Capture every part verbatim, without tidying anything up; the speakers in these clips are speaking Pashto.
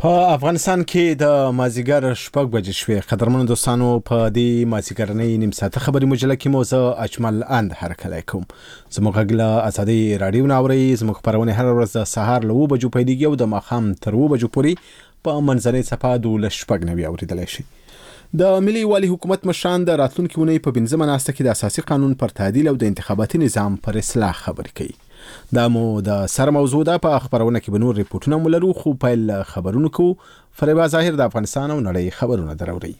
په افغانستان کې د مازیګر شپږ بجې شوې. قدرمنو دوستانو، په دې مازیګرنۍ نیم ساعته خبري مجله کې مو زه اجمل اند هرکلی کوم. زموږ غږ له ازادي رادیو نه اورئ. زموږ خپرونې هر ورځ د سهار له اوه بجو پیلېږي او د ماښام تر اوه بجو پورې په منځنۍ څپه دولس شپږ نوي اورېدلی شي. د ملي والي حکومت مشران د راتلونکي اونۍ په پنځمه ناسته کې د اساسي قانون پر تعدیل او د انتخاباتي نظام پر اصلاح خبرې کوي. دا مو د سر موضوع ده. په خبرونه کې به نور ریپورټونه مو لرو، خو پیل خبرونه کو. فریبا ظاهر د افغانستان او نړۍ خبرونه دراوړي.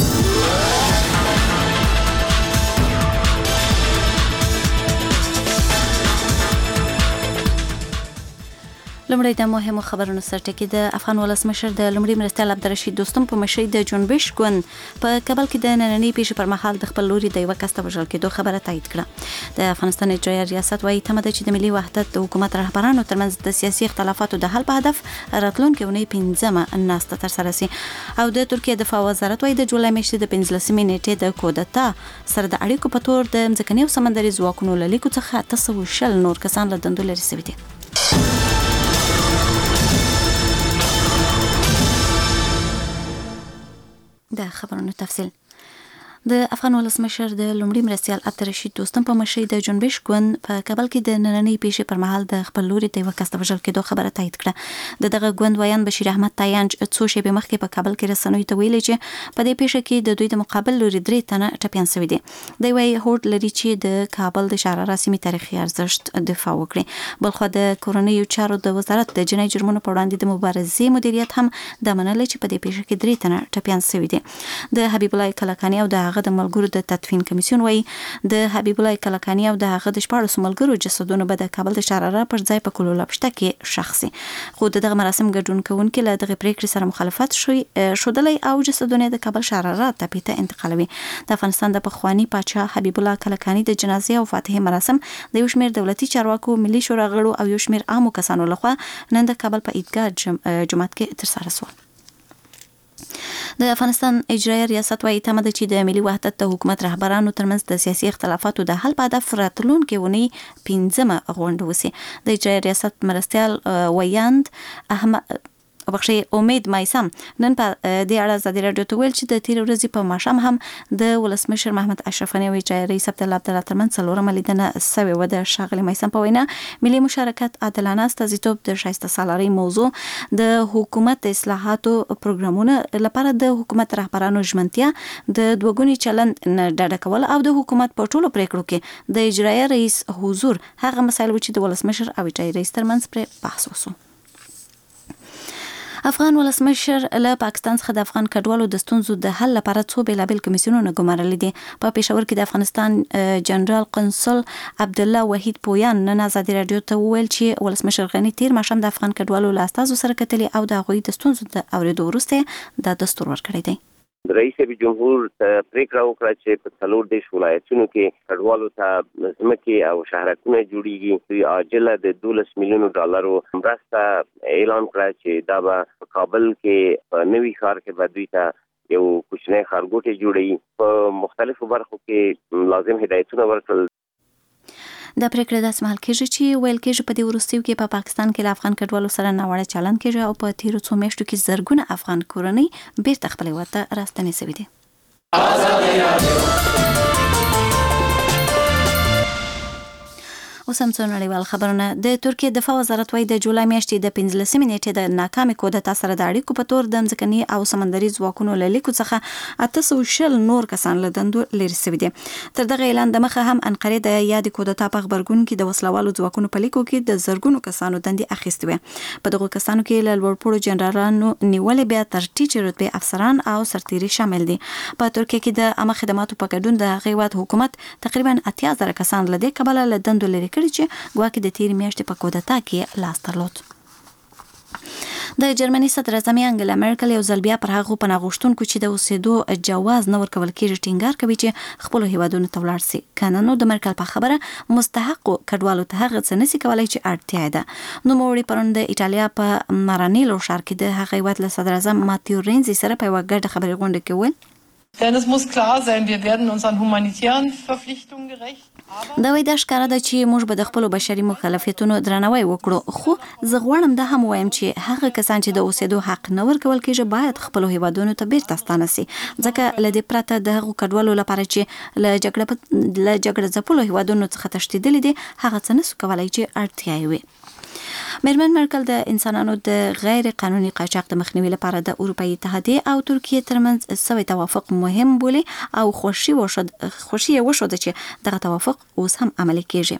لمړی د مهمو خبرونو سرټکی. د افغان ولسمشر د لمړي مرستیال عبدالرشید دوستم په مشرۍ د جنبش ګوند په کابل کې د نننۍ پیښې پر مهال د خپل لوري د یو کس ته وژل کېدو خبره تایید کړه. د افغانستان اجرایه ریاست وايي تمه ده چې د ملي وحدت د حکومت رهبرانو ترمنځ د سیاسي اختلافاتو د حل په هدف راتلونکي اونۍ پنځمه ناسته ترسره شي. او د ترکیه دفاع وزارت وايي د جولای میاشتې د پنځلسمې نیټې د کودتا سره د اړیکو په تور د ځمکني او سمندري ځواکونو له لیکو څخه اته سوه شل نور کسان له دندو لرې شوي دي. د خبرونو تفصیل. د افغان ولسمشر د لومړي مرستیال عبدالرشید دوستم په مشرۍ د جنبش ګوند په کابل کې د نننۍ پیښې پر مهال د خپل لوري د یو کس ته وژل کېدو خبره تایید کړه. د دغه ګوند ویان بشیر احمد تاینج څو شېبې مخکې په کابل کې رسنیو ته ویلي چې په دې پیښه کې د دوی د مقابل لوري درې تنه ټپیان شوي دي. دوی وايي هوډ لري چې د کابل د شارع رسمي تاریخي ارزښت دفاع وکړي. بلخو د کورنیو چارو د وزارت د جنایي جرمونو په وړاندې د مبارزې مدیریت هم د منلې چې په دې پیښه کې درې تنه ټپیان شوي دي. د حبیب الله کلکاني او د هغه د ملګرو د تدفین کمیسیون وايي د حبیب الله کلکاني او د هغه د شپاړسو ملګرو جسدونه به د کابل د شارع پر ځای په کلو لپشته کې شخصي. خو دغه مراسم ګډون کوونکي له دغه پریکړې سره مخالفت شوي شودلې او جسدونه د کابل شارع ته پیته انتقالوي. د افغانستان د پخوانی پاچا حبیب الله کلکاني د جنازې او فاتحې مراسم د یو شمېر دولتي چارواکو، ملي شورا غړو او یو شمېر عامو کسانو لخوا نن د کابل په عیدګاه جومات کې ترسره شو. د افغانستان اجرایه ریاست وايي تمه ده چې د ملي وحدت د حکومت رهبرانو ترمنځ د سیاسي اختلافاتو د حل په هدف راتلونکي اونۍ پنځمه غونډه وشي. د اجرایه ریاست مرستیال ویاند احمد بخشي امید مایسم نن په دې اړه ازادي رادیو ته ویل چې د تیر ورځې په ماښام هم د ولسمشر محمد اشرف غني او اجرایه رئیس عبدالله عبدالله ترمنځ څلورمه لیدنه سوې وه. د ښاغلي مایسم په وینا ملي مشارکت، عادلانه استازیتوب، د ښایسته سالارۍ موضوع، د حکومت د اصلاحاتو پروګرامونه لپاره د حکومت رهبرانو ژمنتیا، د دوګوني چلند نه ډډه کول او د حکومت په ټولو پریکړو کې د اجرایه رئیس حضور هغه مسایل و چې د ولسمشر او اجرایه رئیس ترمنځ پرې بحث وشو. افغان ولسمشر له پاکستان څخه د افغان کډوالو د ستونزو د حل لپاره څو بیلابیل کمیسیونونه ګمارلي دي. په پېښور کې د افغانستان جنرال قونسل عبدالله وحید پویان نن ازادي رادیو ته وویل چې ولسمشر غني تیر ماښام د افغان کډوالو له استازو سره کتلي او د هغوی د ستونزو د اورېدو وروسته دا دستور ورکړی دی. رئیس جمهور پریکړه وکړه چې په څلور دیش ولایتونو کې کډوالو ته ځمکې او شهرکونه جوړیږي. دوی عاجله د دولس میلیونو ډالرو مرسته اعلان کړه چې دا به په کابل کې په نوي ښار کې به دوی ته یو کوچنی ښارګوټی جوړوي. په مختلفو برخو کې لازم هدایتونه ورکړل. دا پریکړه داسې مهال کېږي چې ویل کېږي په دې وروستیو کې په پاکستان کې له افغان کډوالو سره ناوړه چلند کېږي او په تیرو څو میاشتو کې زرګونه افغان کورنۍ بیرته خپل هېواد ته راستنې شوي دي. اوس هم څو نړیوال خبرونه. د ترکیه دفاع وزارت وايي د جولای میاشتې د پنځلسمې نیټې د ناکامې کودتا سره د اړیکو په تور د ځمکني او سمندري ځواکونو له لیکو څخه اته سوه شل نور کسان له دندو لرې شوي دي. تر دغه اعلان د مخه هم انقرې د یادې کودتا په غبرګون کې د وسلوالو ځواکونو په لیکو کې د زرګونو کسانو دندې اخیستې وې. په دغو کسانو کې له لوړپوړو جنرالانو نیولې بیا تر ټیټې رتبې افسران او سرتیري شامل دي. په ترکیه کې د عامه خدماتو په ګډون د هغې هېواد حکومت تقریبا اتیا زره کسان له دې کبله له دندو لرې کړي چې ګواکې د تیرې میاشتې په کودتا کې لاس درلود. د جرمني صدر اعظم انګلا مرکل یو ځل بیا پر هغو پناه غوښتونکو چې د اوسېدو جواز نه ورکول کېږي ټینګار کوي چې خپلو هیوادونو ته ولاړ شي. که نه نو د مرکل په خبره مستحقو کډوالو ته هغه څه نشي کولی چې اړتیا یې ده. نوموړي پرون د ایټالیا په مارانیلو ښار کې د هغه هیواد له صدر اعظم ماتیو رینزي سره په یوه ګډه خبري غونډه کې وویل Denn es muss klar sein, wir werden unseren humanitären Verpflichtungen gerecht. دا وایي دا ښکاره ده چې موږ به د خپلو بشري مکلفیتونو درناوی وکړو، خو زه غواړم دا هم وایم چې هغه کسان چې د اوسېدو حق نه ورکول کېږي باید خپلو هیوادونو ته بیرته ستانه سي، ځکه له دې پرته د هغو کډوالو لپاره چې له جګړه له جګړه ځپلو هیوادونو څخه تښتېدلي دي هغه څه نسو کولی چې اړتیا یې وي. میرمن مرکل د انسانانو د غیر قانوني قاچاق د مخنیوي لپاره د اروپایي اتحادیې او ترکیې ترمنځ سوی توافق مهم بولي او خوشي وشد خوشي وشود چې دغه توافق اوس هم عملي کیږي.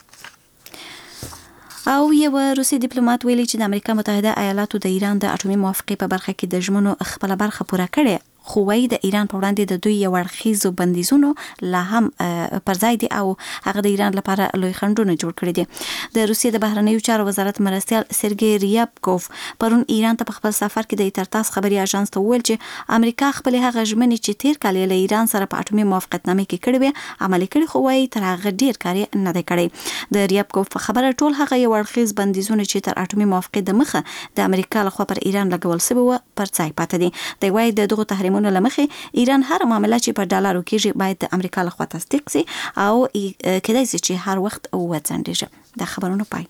او یو روسي ډیپلوماټ ویلي چې د امریکا متحده ایالاتو د ایران د اټومي موافقې په برخه کې د ژمنو خپل برخه پوره کړې، خو وايي د ایران په وړاندې د دوی یو اړخیزو بندیزونو لا هم پر ځای دي او هغه د ایران لپاره لوی خنډونه جوړ کړي دي. د روسیې د بهرنیو چارو وزارت مرستیال سرګی ریابکوف پرون ایران ته په خپل سفر کې د ایترتاس خبري اژانس ته وویل چې امریکا خپل هغه ژمنې چې تیر کال له ایران سره په اټومي موافقتنامه کې کړې وي عملي کړي، خو وايي تر هغه ډیر کار نه دی کړی. د ریابکوف په خبره ټول هغه یو اړخیز بندیزونه چې تر اټومي موافقې د مخه د امریکا لخوا پر ایران لګول شوی و پر ځای پاتې دي. دی وايي د دغه تحریمونو لمخې ایران هر معامله چې په ډالرو کېږي باید د امریکا لخوا تصدیق سي او کېدای شي چې هر وخت وځنډیږي. د خبرونو پای.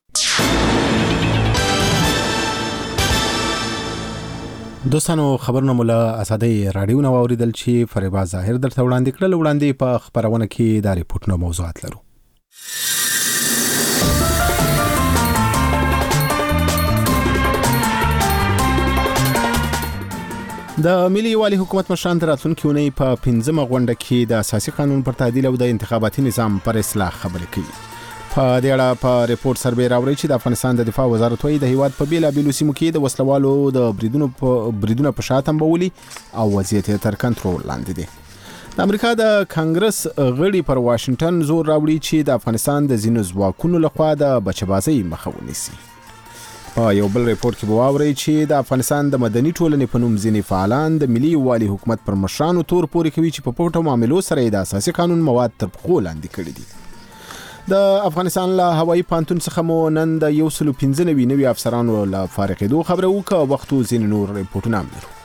دوستانو خبرونه مولا اسادي رادیو نو اوریدل چې فریبا ظاهر درته وړاندې کړل. وړاندې په خبرونه کې د ریپورتونو موضوعات لرو. د ملي یووالي حکومت مشران د راتلونکي اونۍ په پنځمه غونډه کې د اساسي قانون پر تعدیل او د انتخاباتي نظام پر اصلاح خبرې کوي. په دې اړه په ریپورت سروې راوړی چې د افغانستان د دفاع وزارت وايي د هیواد په بیلابیلو سیمو کې د وسلوالو د بریدونو په بریدونو په شا تنبولي او وضعیت تر کنټرول لاندې دی. د امریکا د کانګرس غړي پر واشنگټن زور راوړي چې د افغانستان د ځینو ځواکونو لخوا د بچبازۍ مخه ونیسي. په یو بل ریپورت کې واوري چې د افغانستان د مدني ټولنې په نوم ځینې فعالان د ملي یووالي حکومت پر مشرانو تور پورې کوي چې په پټو معاملو سره د اساسي قانون مواد تر پښو لاندې کړي دي. د افغانستان له هوایي پانتون څخه مو نن د یو سل پنځه نوي نوي افسرانو له فارغېدو خبره وکړه. وختو ځینې نور ریپورتونه هم لرو.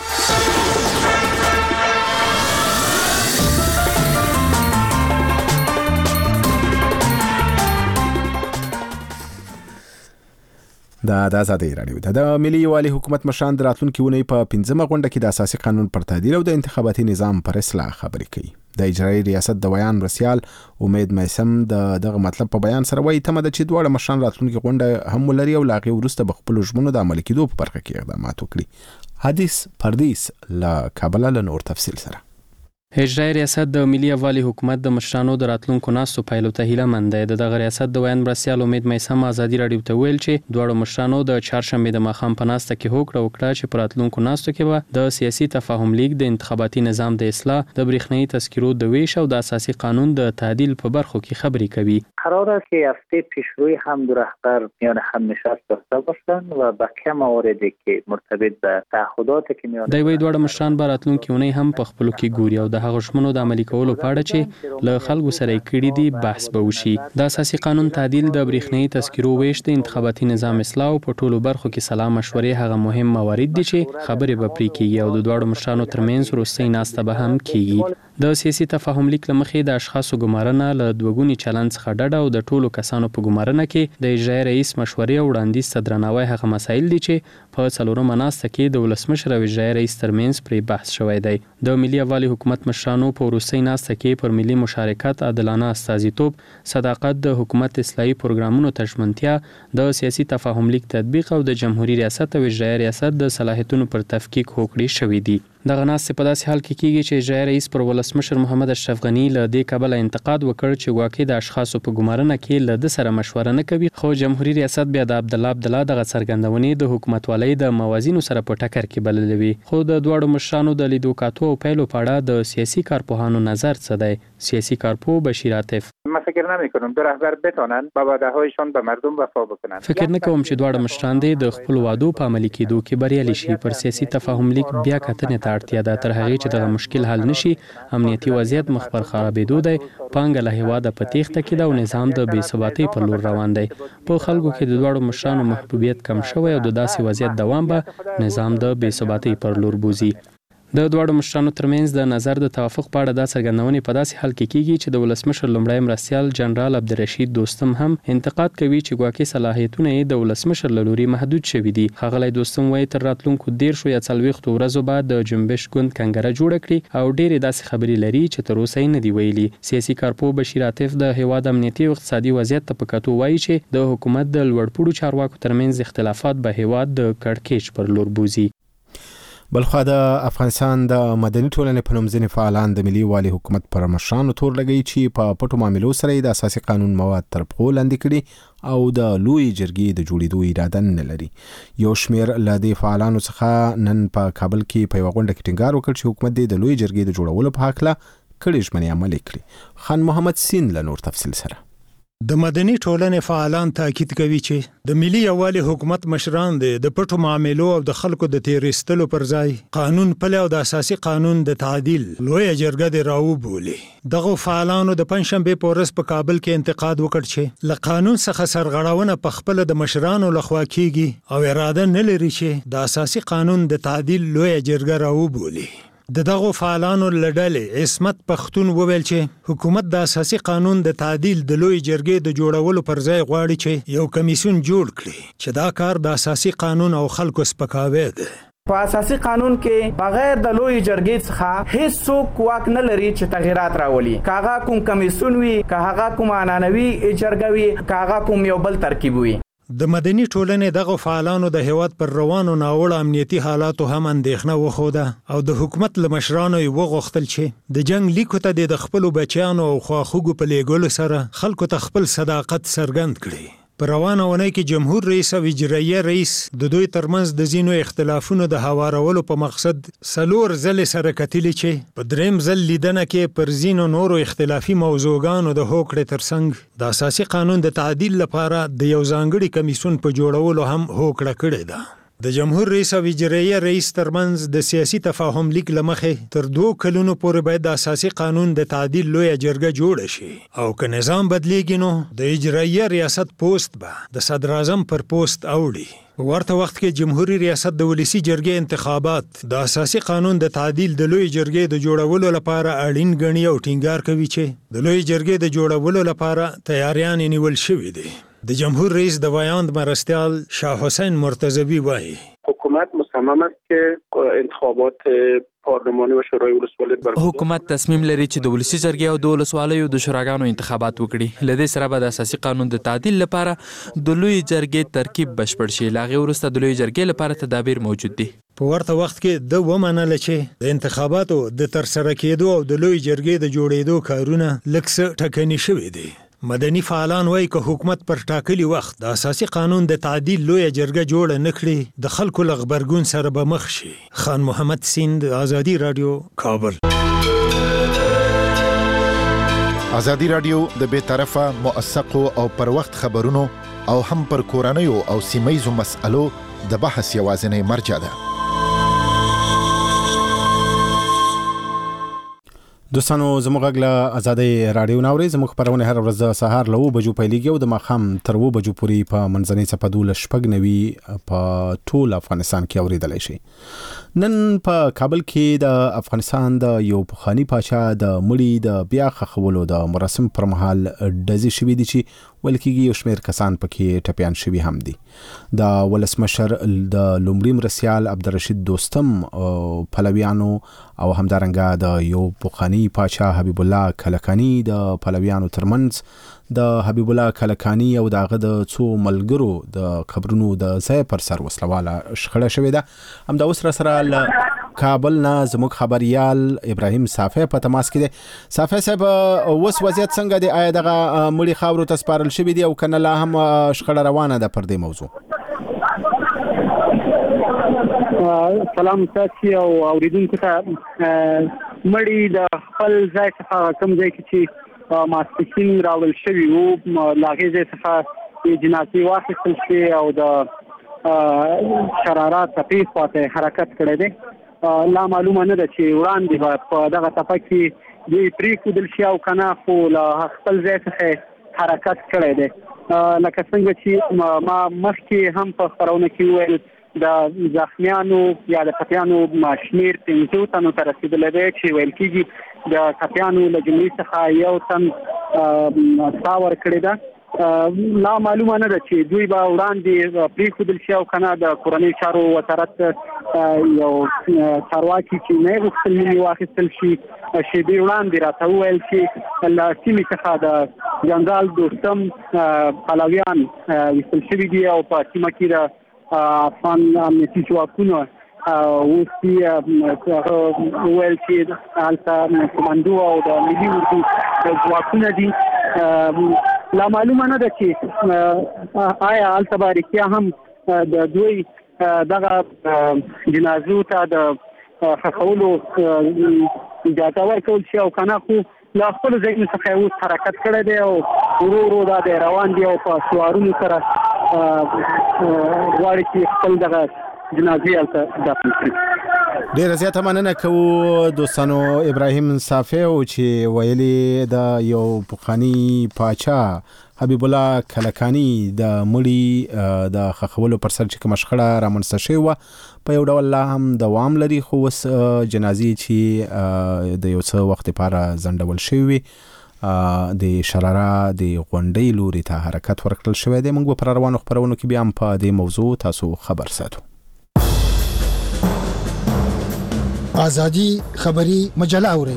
دا د آزادۍ راډیو ده. د ملي یووالي حکومت مشران د راتلونکي اونۍ په پنځمه غونډه کې د اساسي قانون پر تعدیل او د انتخاباتي نظام پر اصلاح خبرې کوي. د اجرایي ریاست د بیان رسیال امید میسم د دغه مطلب په بیان سره وایي تمه ده چې دواړه مشران راتلونکي غونډه هم ولري او لا غي وروسته به خپل ژمنو د عملي کېدو په برخه کې اقدامات وکړي. حدیث پردیس له کابل له نور تفصیل سره. اجرایي ریاست د ملي یووالي حکومت د مشرانو د راتلونکو ناستو پایلو ته هیله مند دی. د دغه ریاست د ویان مرستیال امید میسم ازادي راډیو ته ویل چې دواړو مشرانو د چهارشنبه د ماښام په ناسته کې هوکړه وکړه چې په راتلونکو ناستو کې به د سیاسي تفاهم لیگ د انتخاباتي نظام د اصلاح، د برېښنايي تذکرو د ویش او د اساسي قانون د تعدیل په برخو کې خبرې کوي. قرار است که هفته پیشروی هم دو رهبر میان هم نشست داشته باشند و بقیه مواردی که مرتبط به تعهداتی که میان دوی دواړه مشران به راتلونکي اونۍ هم په خپلو کې ګوري او د هغو ژمنو د عملي کولو په اړه چې له خلکو سره یې کړي دي بحث به وشي. د اساسي قانون تعدیل، د برېښنايي تذکرو ویش، د انتخاباتي نظام اصلاح او په ټولو برخو کې سلا مشورې هغه مهم موارد دي چې خبرې به پرې کیږي او د دواړو مشرانو ترمنځ وروستۍ ناسته به هم کیږي. د سیاسي تفاهم لیک له مخې د اشخاصو ګمارنه له دوګوني چلند څخه ډډه او د ټولو کسانو په ګمارنه کې د اجرایي رئیس مشورې او وړاندیز ته درناوی هغه مسایل دي چې په څلورمه ناسته کې د ولسمشر او اجرایي رئیس ترمنځ پرې بحث شوی دی. د ملي یووالي حکومت مشرانو په وروستۍ ناسته کې پر ملي مشارکت، عادلانه استازیتوب، صداقت، د حکومت اصلاحي پروګرامونو ته ژمنتیا، د سیاسي تفاهم لیک تطبیق او د جمهوریت ریاست او اجرایي ریاست د صلاحیتونو پر تفکیک هوکړې شوې دي. دغه ناستې په داسې حال کې کیږي چې اجرایي رئیس پر ولسمشر محمد اشرف غنی له دې کبله انتقاد وکړ چې واقع د اشخاصو په ګمارنه کې له ده سره مشوره نه کوي، خو جمهوریت ریاست بیا د عبدالله عبدالله دغه څرګندونې د حکومتوالۍ د موازینو سره په ټکر کې بللې وي. خو د دواړو مشرانو د لیدو کاتو او پیلو په اړه د سیاسي کارپوهانو نظر څه دی؟ سیاسي کارپوه بشیر عاطف: من فکر نمی‌کنم دو رهبر بتونن با وعده‌هایشان به مردم وفا بکنن. فکر نه کوم چې دواړه مشران د خپل وعدو په عملي کېدو کې بریالي شي. پر سیاسي تفاهم لیک بیا کتنې ته اړتیا ده تر هغې چې دغه مشکل حل نشي. امنیتي وضعیت مخ پر خرابېدو دی، پانګه له هیواده په تېښته کې ده او نظام د بې ثباتۍ پر لور روان دی. په خلکو کې د دواړو مشرانو محبوبیت کم شوی او د داسې وضعیت دوام به نظام د بې ثباتۍ پر لور بوزي. د دواړو مشرانو ترمنځ د نظر د توافق په اړه دا څرګندونې په داسې حال کې کیږي چې د ولسمشر لومړی مرستیال جنرال عبدالرشید دوستم هم انتقاد کوي چې ګواکې صلاحیتونه یې د ولسمشر له لوري محدود شوي دي. ښاغلی دوستم وایي تر راتلونکو دیرشو یا څلوېښتو ورځو بعد د جنبش ګوند کنګره جوړه کړي او ډېرې داسې خبرې لري چې تر اوسه یې نه دي ویلي. سیاسي کارپوه بشیر عاطف د هیواد امنیتي او اقتصادي وضعیت ته په کتو وایي چې د حکومت د لوړپوړو چارواکو ترمنځ اختلافات به هیواد د کړکېچ پر لور بوزي. بلخوا د افغانستان د مدني ټولنې په نوم ځینې فعالان د ملي والي حکومت پر مشرانو تور لګوي چې په پټو معاملو سره د اساسي قانون مواد تر پښو لاندې کړي او د لوی جرګې د جوړېدو اراده نه لري. یو شمېر له دې فعالانو څخه نن په کابل کې په یوه غونډه کې ټینګار وکړ چې حکومت دې د لوی جرګې د جوړولو په هکله کړي ژمنې عملي کړي. خان محمد سین له نور تفصیل سره. د مدني ټولنې فعالان تاکید کوي چې د ملي یووالي حکومت مشران د پټو معاملو او د خلکو د تیریستلو پر ځای قانون پلي او د اساسي قانون د تعدیل لویه جرګه د راوبولي. دغه فعالانو د پنځشنبې په ورځ په کابل کې انتقاد وکړ چې له قانون څخه سرغړونه په خپل د مشرانو لخوا کیږي او اراده نه لري چې د اساسي قانون د تعدیل لویه جرګه راوبولي. د دغو فعالانو لړلې عصمت پختون وویل چې حکومت د اساسي قانون د تعدیل د لوی جرګې د جوړولو پر ځای غواړي چې یو کمیسیون جوړ کړي چې دا کار د اساسي قانون او خلکو سپکاوی دی. په اساسي قانون کې بغیر د لوی جرګې څخه هیڅ څوک واک نه لري چې تغیرات راولي. کاغه کوم کمیسیون وي، کاغه کوم عنعنوي جرګه وي، کاغه کوم یو بل ترکیب وي. د مدني ټولنې دغه فعالانو د هیواد پر روانو ناوړه امنیتي حالاتو هم اندېښنه وښوده او د حکومت له مشرانو یې وغوښتل چې د جنګ لیکو ته د خپلو بچیانو او خواخوږو په لیږلو سره خلکو ته خپل صداقت څرګند کړي. په روانه اونۍ کې جمهور رئیس او اجراییه رئیس د دوی ترمنځ د ځینو اختلافونو د هوارولو په مقصد څلور ځلې سره کتلي چې په دریم ځل لیدنه کې پر ځینو نورو اختلافي موضوعګانو د هوکړې ترڅنګ د اساسي قانون د تعدیل لپاره د یو ځانګړي کمیسیون په جوړولو هم هوکړه کړې ده. د جمهور رئیس او اجراییه رئیس ترمنځ د سیاسي تفاهم لیک له مخې تر دوه کلونو پورې باید د اساسي قانون د تعدیل لویه جرګه جوړه شي او که نظام بدلیږي نو د اجراییه ریاست پوسټ به د صدر اعظم پر پوسټ اوړي. ورته وخت کې جمهوریت ریاست د ولسی جرګې انتخابات د اساسي قانون د تعدیل د لوی جرګې د جوړولو لپاره اړین ګڼي او ټینګار کوي چې د لوی جرګې د جوړولو لپاره تیاریان نیول شوي دي. د جمهور رئیس د وایاند مرستیال شاه حسین مرتضوی وایي حکومت مصمم است که انتخابات پارلمانی و شورای ولسوالی برگزار. حکومت تصمیم لري چې د ولسی جرګې او د ولسوالیو د شوراګانو انتخابات وکړي. له دې سره به د اساسي قانون د تعدیل لپاره د لوی جرګې ترکیب بشپړ شي. له هغې وروسته د لوی جرګې لپاره تدابیر موجود دي. په ورته وخت کې د ومنله چې د انتخاباتو د ترسره کېدو او د لوی جرګې د جوړېدو کارونه لږ څه ټکني شوي دي. مدني فعالان وایي که حکومت پر ټاکلي وخت د اساسي قانون د تعدیل لویه جرګه جوړه نه کړي د خلکو له غبرګون سره به مخ شي. خان محمد سیند، آزادي راډیو، کابل. آزادي راډیو د بې طرفه، موثقو او پر وخت خبرونو او هم پر کورنیو او سیمه‌یزو مسألو د بحث یوازینی مرجع ده. دوستانو زموږ غږ له آزادۍ راډیو ناوري. زموږ خپرونه هر ورځ د سهار له اوه بجو پیلېږي او د ماښام تر اوه بجو پورې په منځنۍ څپه دولس شپږ نوي په ټول افغانستان کې اورېدلی شي. نن په کابل کې د افغانستان د یو پخواني پاچا د مړي د بیا ښخولو د مراسم پر مهال ډزې شوي دي چې ویل کېږي یو شمېر کسان پکې ټپیان شوي هم دي. د ولسمشر د لومړي مرستیال عبدالرشید دوستم پلویانو او همدارنګه د یو پخواني پاچا حبیب الله کلکاني د پلویانو ترمنځ د حبیب الله کلکاني او دغه د څو ملګرو د قبرونو د ځای پر سر وسلواله شخړه شوې ده. همدا اوس را سره له کابل نه زموږ خبريال ابراهیم صافی په تماس کې دی. صافی صاحب، اوس وضعیت څنګه دی؟ آیا دغه مړي خاورو ته سپارل شوي دي او کنه لا هم شخړه روانه ده پر دې موضوع؟ سلام تاسو او اوریدونکو ته. مړي د خپل ځای څخه کوم ځای کې چې ماسپښین راول شوي وو لاغې ځای څخه جنازې واخیستل شوې او د شرارات تپې خواته حرکت کړی دی. لا معلومه نه ده چې وړاندې به په دغه تپه کې دوی پرېښودل شي او که نه، خو له خپل ځای څخه حرکت کړی دی. لکه څنګه چې ما مخکې هم په خپرونه کې وویل د زخمیانو یا د ټپیانو شمېر پنځو تنو ته رسېدلی دی چې ویل کېږي د ټپیانو له جملې څخه یو تن ساه ورکړې ده. لا معلومه نه ده چې دوی به وړاندې پرېښودل شي او که نه. د کورنیو چارو وزارت یو چارواکي چې نه یې غوښتل نوم یې واخیستل شي شېبې وړاندې راته وویل چې له سیمې څخه د جنرال دوستم پلویان ویستل شوي دي او په سیمه کې د افغان امنیتي ځواکونو اوس یې وویل چې هلته کمانډو او د ملي اردو ځواکونه دي. لا معلومه نه ده چې آیا هلته به رښتیا هم د دوی دغه جنازو ته د ښخولو اجازه ورکول شي او که نه. خو له خپلو ځایونو څخه یې اوس حرکت کړی دی او ورو ورو دا دی روان دي او په سوارونو سره غواړي چې خپل دغه جنازې هلته دفن کړي. ډیره زیاته مننه کوو دوستانو. ابراهیم صافی او چې ویلي د یو پخواني پاچا حبیب الله کلکاني د مړي د ښخولو پر سر چې کومه شخړه رامنځته شوې وه په یو ډول لا هم دوام لري، خو اوس جنازې چې د یو څه وخت لپاره ځنډول شوې وي د شراره د غونډۍ لوري ته حرکت ورکړل شوی دی. موږ به پر روانو خپرونو کې بیا هم په دې موضوع تاسو خبر ساتو. آزادی خبری مجله اورئ.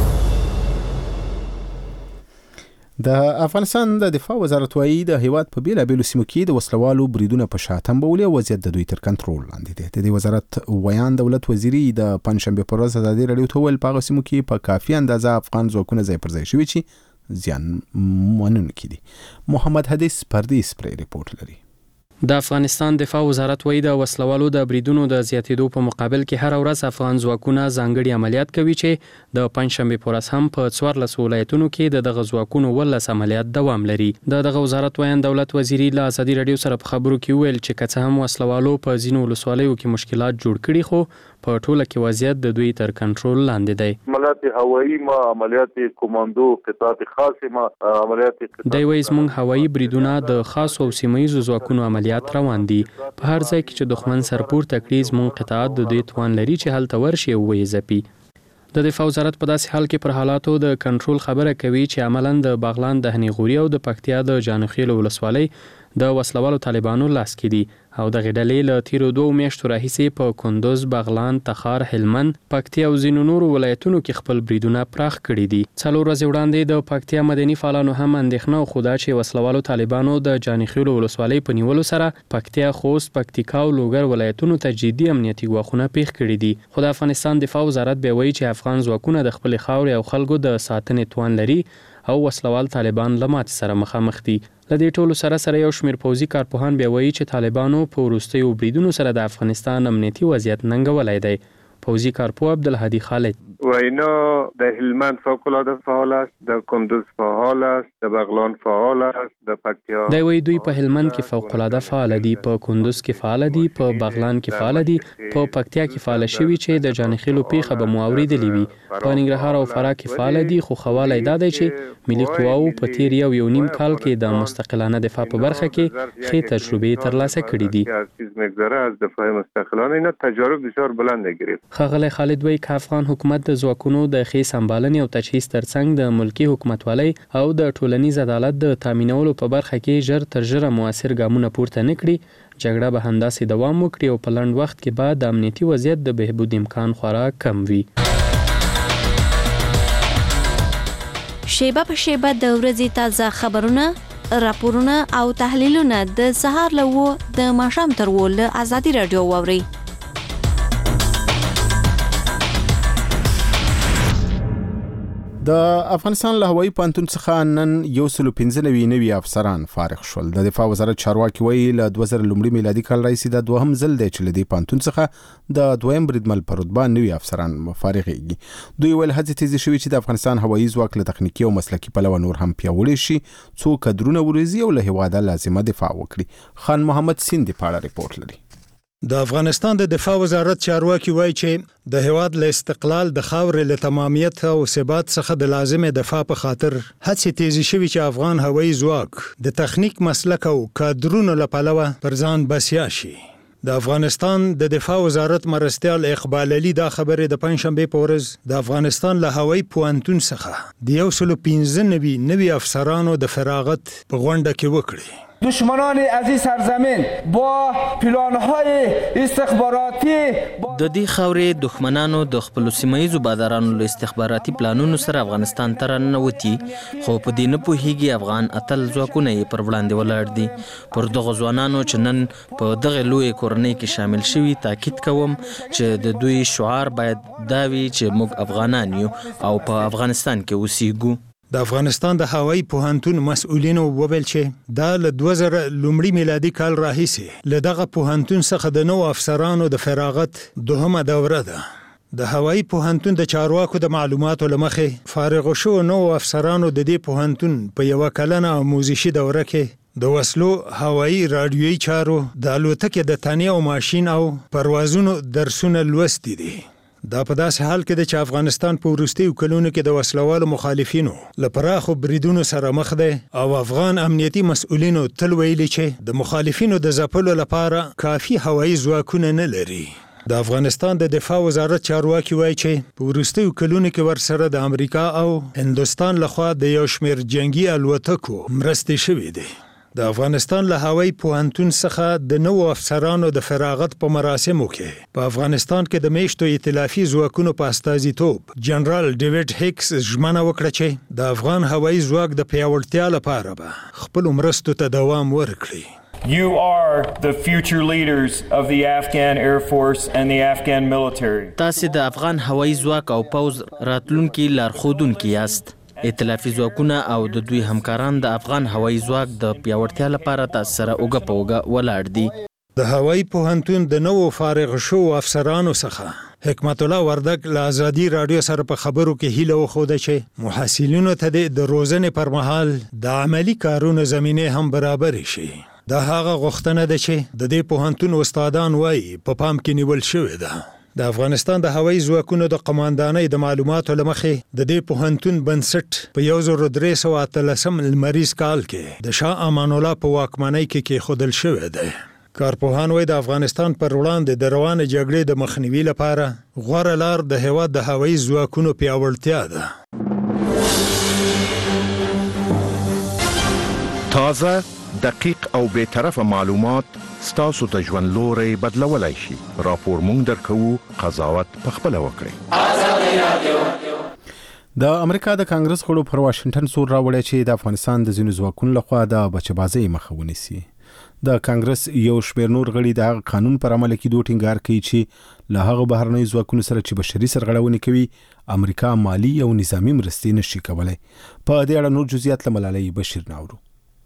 د افغانستان د دفاع وزارت وايي د هیواد په بیلابیلو سیمو کې د وسلوالو بریدونه په شا تمبولي او وضعیت د دوی تر کنټرول لاندې دی. د دې وزارت ویان دولت وزیري د پنځشنبه پر ورځ ازادي راډیو ته ویل په هغه سیمو کې په کافي اندازه افغان ځواکونه ځای پر ځای شوي چې زیان منونکي دي. محمد حدیث پردیس پرې ریپورت لري. د افغانستان دفاع وزارت وایي د وسلوالو د بریدونو د زیاتېدو په مقابل کې هر ورځ افغان ځواکونه ځانګړي عملیات کوي چې د پنځشنبه په ورځ هم په څوارلس ولایتونو کې د دغه ځواکونو ولس عملیات دوام لري. د دغه وزارت ویان دولت وزیري له ازادي راډیو سره په خبرو کې ویل چې که څه هم وسلوالو په ځینو ولسوالیو کې مشکلات جوړ کړي خو په ټوله کې وضعیت د دوی تر کنټرول لاندې دی. عملیات هوایی ما عملیات کمانډو قطاعات خاصه ما عملیات دی وایي زموږ هوایی بریدونه د خاصو او سیمه‌ییزو ځواکونو عملیات روان دي. په هر ځای کې چې دښمن سرپورته کړي زموږ قطاعات د دوی توان لري چې هلته ورشي او ویې ځپي. د دفاع وزارت په داسې حال کې پر حالاتو د کنټرول خبره کوي چې عملاً د باغلان د هنیغوري او د پکتیا د جانخیل ولسوالۍ د وسلوالو طالبانو لاس کې دي او د غډلې له تیرو دوه میاشتو راهیسې په کندوز، بغلان، تخار، هلمند، پکتیا او ځینو نورو ولایتونو کې خپل بریدونه پراخ کړي دي. څلور ورځې وړاندې د پکتیا مدني فعالانو هم اندېښنه وښوده چې وسلوالو طالبانو د جانخیل ولسوالۍ په نیولو سره پکتیا، خوست، پکتیکا او لوګر ولایتونو ته جدي امنیتي ګواښونه پیښ کړي دي. خو د افغانستان دفاع وزارت بیا وایي چې افغان ځواکونه د خپلې خاورې او خلکو د ساتنې توان لري او وسلوال طالبان له ماتې سره مخامخ دي. له دې ټولو سره سره یو شمېر پوځي کارپوهان بیا وایي چې طالبانو په وروستیو بریدونو سره د افغانستان امنیتي وضعیت ننګولی دی. پوځي کارپوه عبدالهادي خالد وینا د هلمند فوق‌العاده فعال است، د کندوز فعال است، د بغلان فعال است، د پکتیا. دی وایي دوی په هلمند کې فوق‌العاده فعال دي، په کندوز کې فعال دي، په بغلان کې فعال دي، په پکتیا کې فعال شوي چې د جانخیلو پیښه به مو اورېدلې وي. په ننګرهار او فراه کې فعال دي، خو خواله دا دی چې ملي قواو په تیر یو یو نیم کال کې د مستقلانه دفاع په برخه کې ښې تجربې ترلاسه کړي دي. مقدار از دفاع مستقلانه اینا تجارب بسیار بلند گرفت. ښاغلی خالد وایي که افغان حکومت د ځواکونو د ښې سمبالنې او تجهیز ترڅنګ د ملکي حکومتوالۍ او د ټولنیز عدالت د تامینولو په برخه کې ژر تر ژره موثر ګامونه پورته نه کړي، جګړه به همداسې دوام وکړي او په لنډ وخت کې به د امنیتي وضعیت د بهبود امکان خورا کم وي. شیبه په شیبه د ورځې تازه خبرونه، راپورونه او تحلیلونه د سهار له اوه د ماښام تر اوه له ازادي راډیو واورئ. د افغانستان له هوایي پوهنتون څخه نن یو سل او پنځه نوي نوي افسران فارغ شول. د دفاع وزارت چارواکي وایي له دوه زره لومړي میلادي کال راهیسې دا دوهم ځل دی چې له دې پوهنتون څخه د دویم بریدمل په رتبه نوي افسران فارغېږي. دوی ویل هڅې تیزې شوي چې د افغانستان هوایي ځواک له تخنیکي او مسلکي پلوه نور هم پیاوړی شي، څو کدرونه وروزي او له هېواده لازمه دفاع وکړي. خان محمد سیندي په اړه ریپورت لري. د افغانستان د دفاع وزارت چارواکي وایي چې د هیواد له استقلال، د خاورې له تمامیت او ثبات څخه د لازمه دفاع په خاطر هڅې تیزې شوي چې افغان هوایي ځواک د تخنیک، مسلک او کادرونو له پلوه پر ځان بسیا شي. د افغانستان د دفاع وزارت مرستیال اقبال علي دا خبره د پنځشنبه په ورځ د افغانستان له هوایي پوهنتون څخه د یو سل پنځه نوي نوي افسرانو د فراغت په غونډه کې وکړي. دشمنان از این سرزمین با پلان‌های استخباراتی د دې خاورې دښمنانو د خپل سیمایي بادارانو له استخباراتي پلانونو سره افغانستان ته راننوتي، خو په دې نه پوهیږي افغان اتل ځواکونه یې پر وړاندې ولاړ دي. پر دغه ځوانانو چې نن په دغه لوی کورنۍ کې شامل شوي تاکید کوم چې د دوی شعار باید دا وي چې موږ افغانان یو او په افغانستان کې اوسېږو. د افغانستان د هوایي پوهنتون مسؤلینو وویل چې دا له دوه زره لومړي میلادي کال راهیسې له دغه پوهنتون څخه د نوو افسرانو د فراغت دوهمه دوره ده. د هوایي پوهنتون د چارواکو د معلوماتو له مخې فارغ شوو نوو افسرانو د دې پوهنتون په یوه کلنه آموزشي دوره کې د وسلو، هوایي راډیویي چارو، د الوتکې د تنې او ماشین او پروازونو درسونه لوستي دي. دا په داسې حال کې ده چې افغانستان په وروستیو کلونو کې د وسلوالو مخالفینو له پراخو بریدونو سره مخ دی او افغان امنیتي مسؤلینو تل ویلي چې د مخالفینو د ځپلو لپاره کافي هوایي ځواکونه نه لري. د افغانستان د دفاع وزارت چارواکي وایي چې په وروستیو کلونو کې ورسره د امریکا او هندوستان لخوا د یو شمېر جنگي الوتکو مرستې شوې دي. د افغانستان له هوایي پوهنتون څخه د نوو افسرانو د فراغت په مراسمو کې په افغانستان کې د میشتو ائتلافي ځواکونو په استازیتوب جنرال ډیوډ هیکس ژمنه وکړه چې د افغان هوایي ځواک د پیاوړتیا لپاره به خپلو مرستو ته دوام ورکړي. You are the future leaders of the Afghan Air Force and the Afghan military. تاسو د افغان هوایي ځواک او پوځ راتلونکي لارښودونکي یاست. ائتلافي ځواکونه او د دوی همکاران د افغان هوایي ځواک د پیاوړتیا لپاره تاسو سره اوږه په اوږه ولاړ دي. د هوایي پوهنتون د نوو فارغ شوو افسرانو څخه حکمت الله وردک له ازادي راډیو سره په خبرو کې هیله وښوده چې محصلینو ته د روزنې پر مهال د عملی کارونو زمینه هم برابر شي. دا هغه غوښتنه ده چې د دې پوهنتون استادان وایي په پام کې نیول شوې ده. د افغانستان د هوایي ځواکونو د قماندانۍ د معلوماتو له مخې د دې پوهنتون بنسټ په یو زر درې سوه اتلسم لمریز کال کې د شاه امان الله په واکمنۍ کې کېښودل شوی دی. کارپوهان وایي د افغانستان پر وړاندې د روانې جګړې د مخنیوي لپاره غوره لار د هېواد د هوایي ځواکونو پیاوړتیا ده. تازه، دقیق او بی‌طرفه معلومات ستاسو د ژوند لوري بدلولای شي. راپور مونږ درکوو، قضاوت پخپله وکړئ. د امریکا د کانګرس غړو پر واشنگټن سور راوړی چې د افغانستان د ځینو ځواکونو لخوا د بچبازۍ مخه ونیسي. د کانګرس یو شمېر نور غړي د هغه قانون پر عمل کېدو ټینګار کوي چې له هغه بهرنیو ځواکونو سره چې بشري سرغړونې کوي امریکا مالی او نظامی مرستې نشي کولی. په دې اړه نور جزئیات له ملالۍ بشیر ناورو.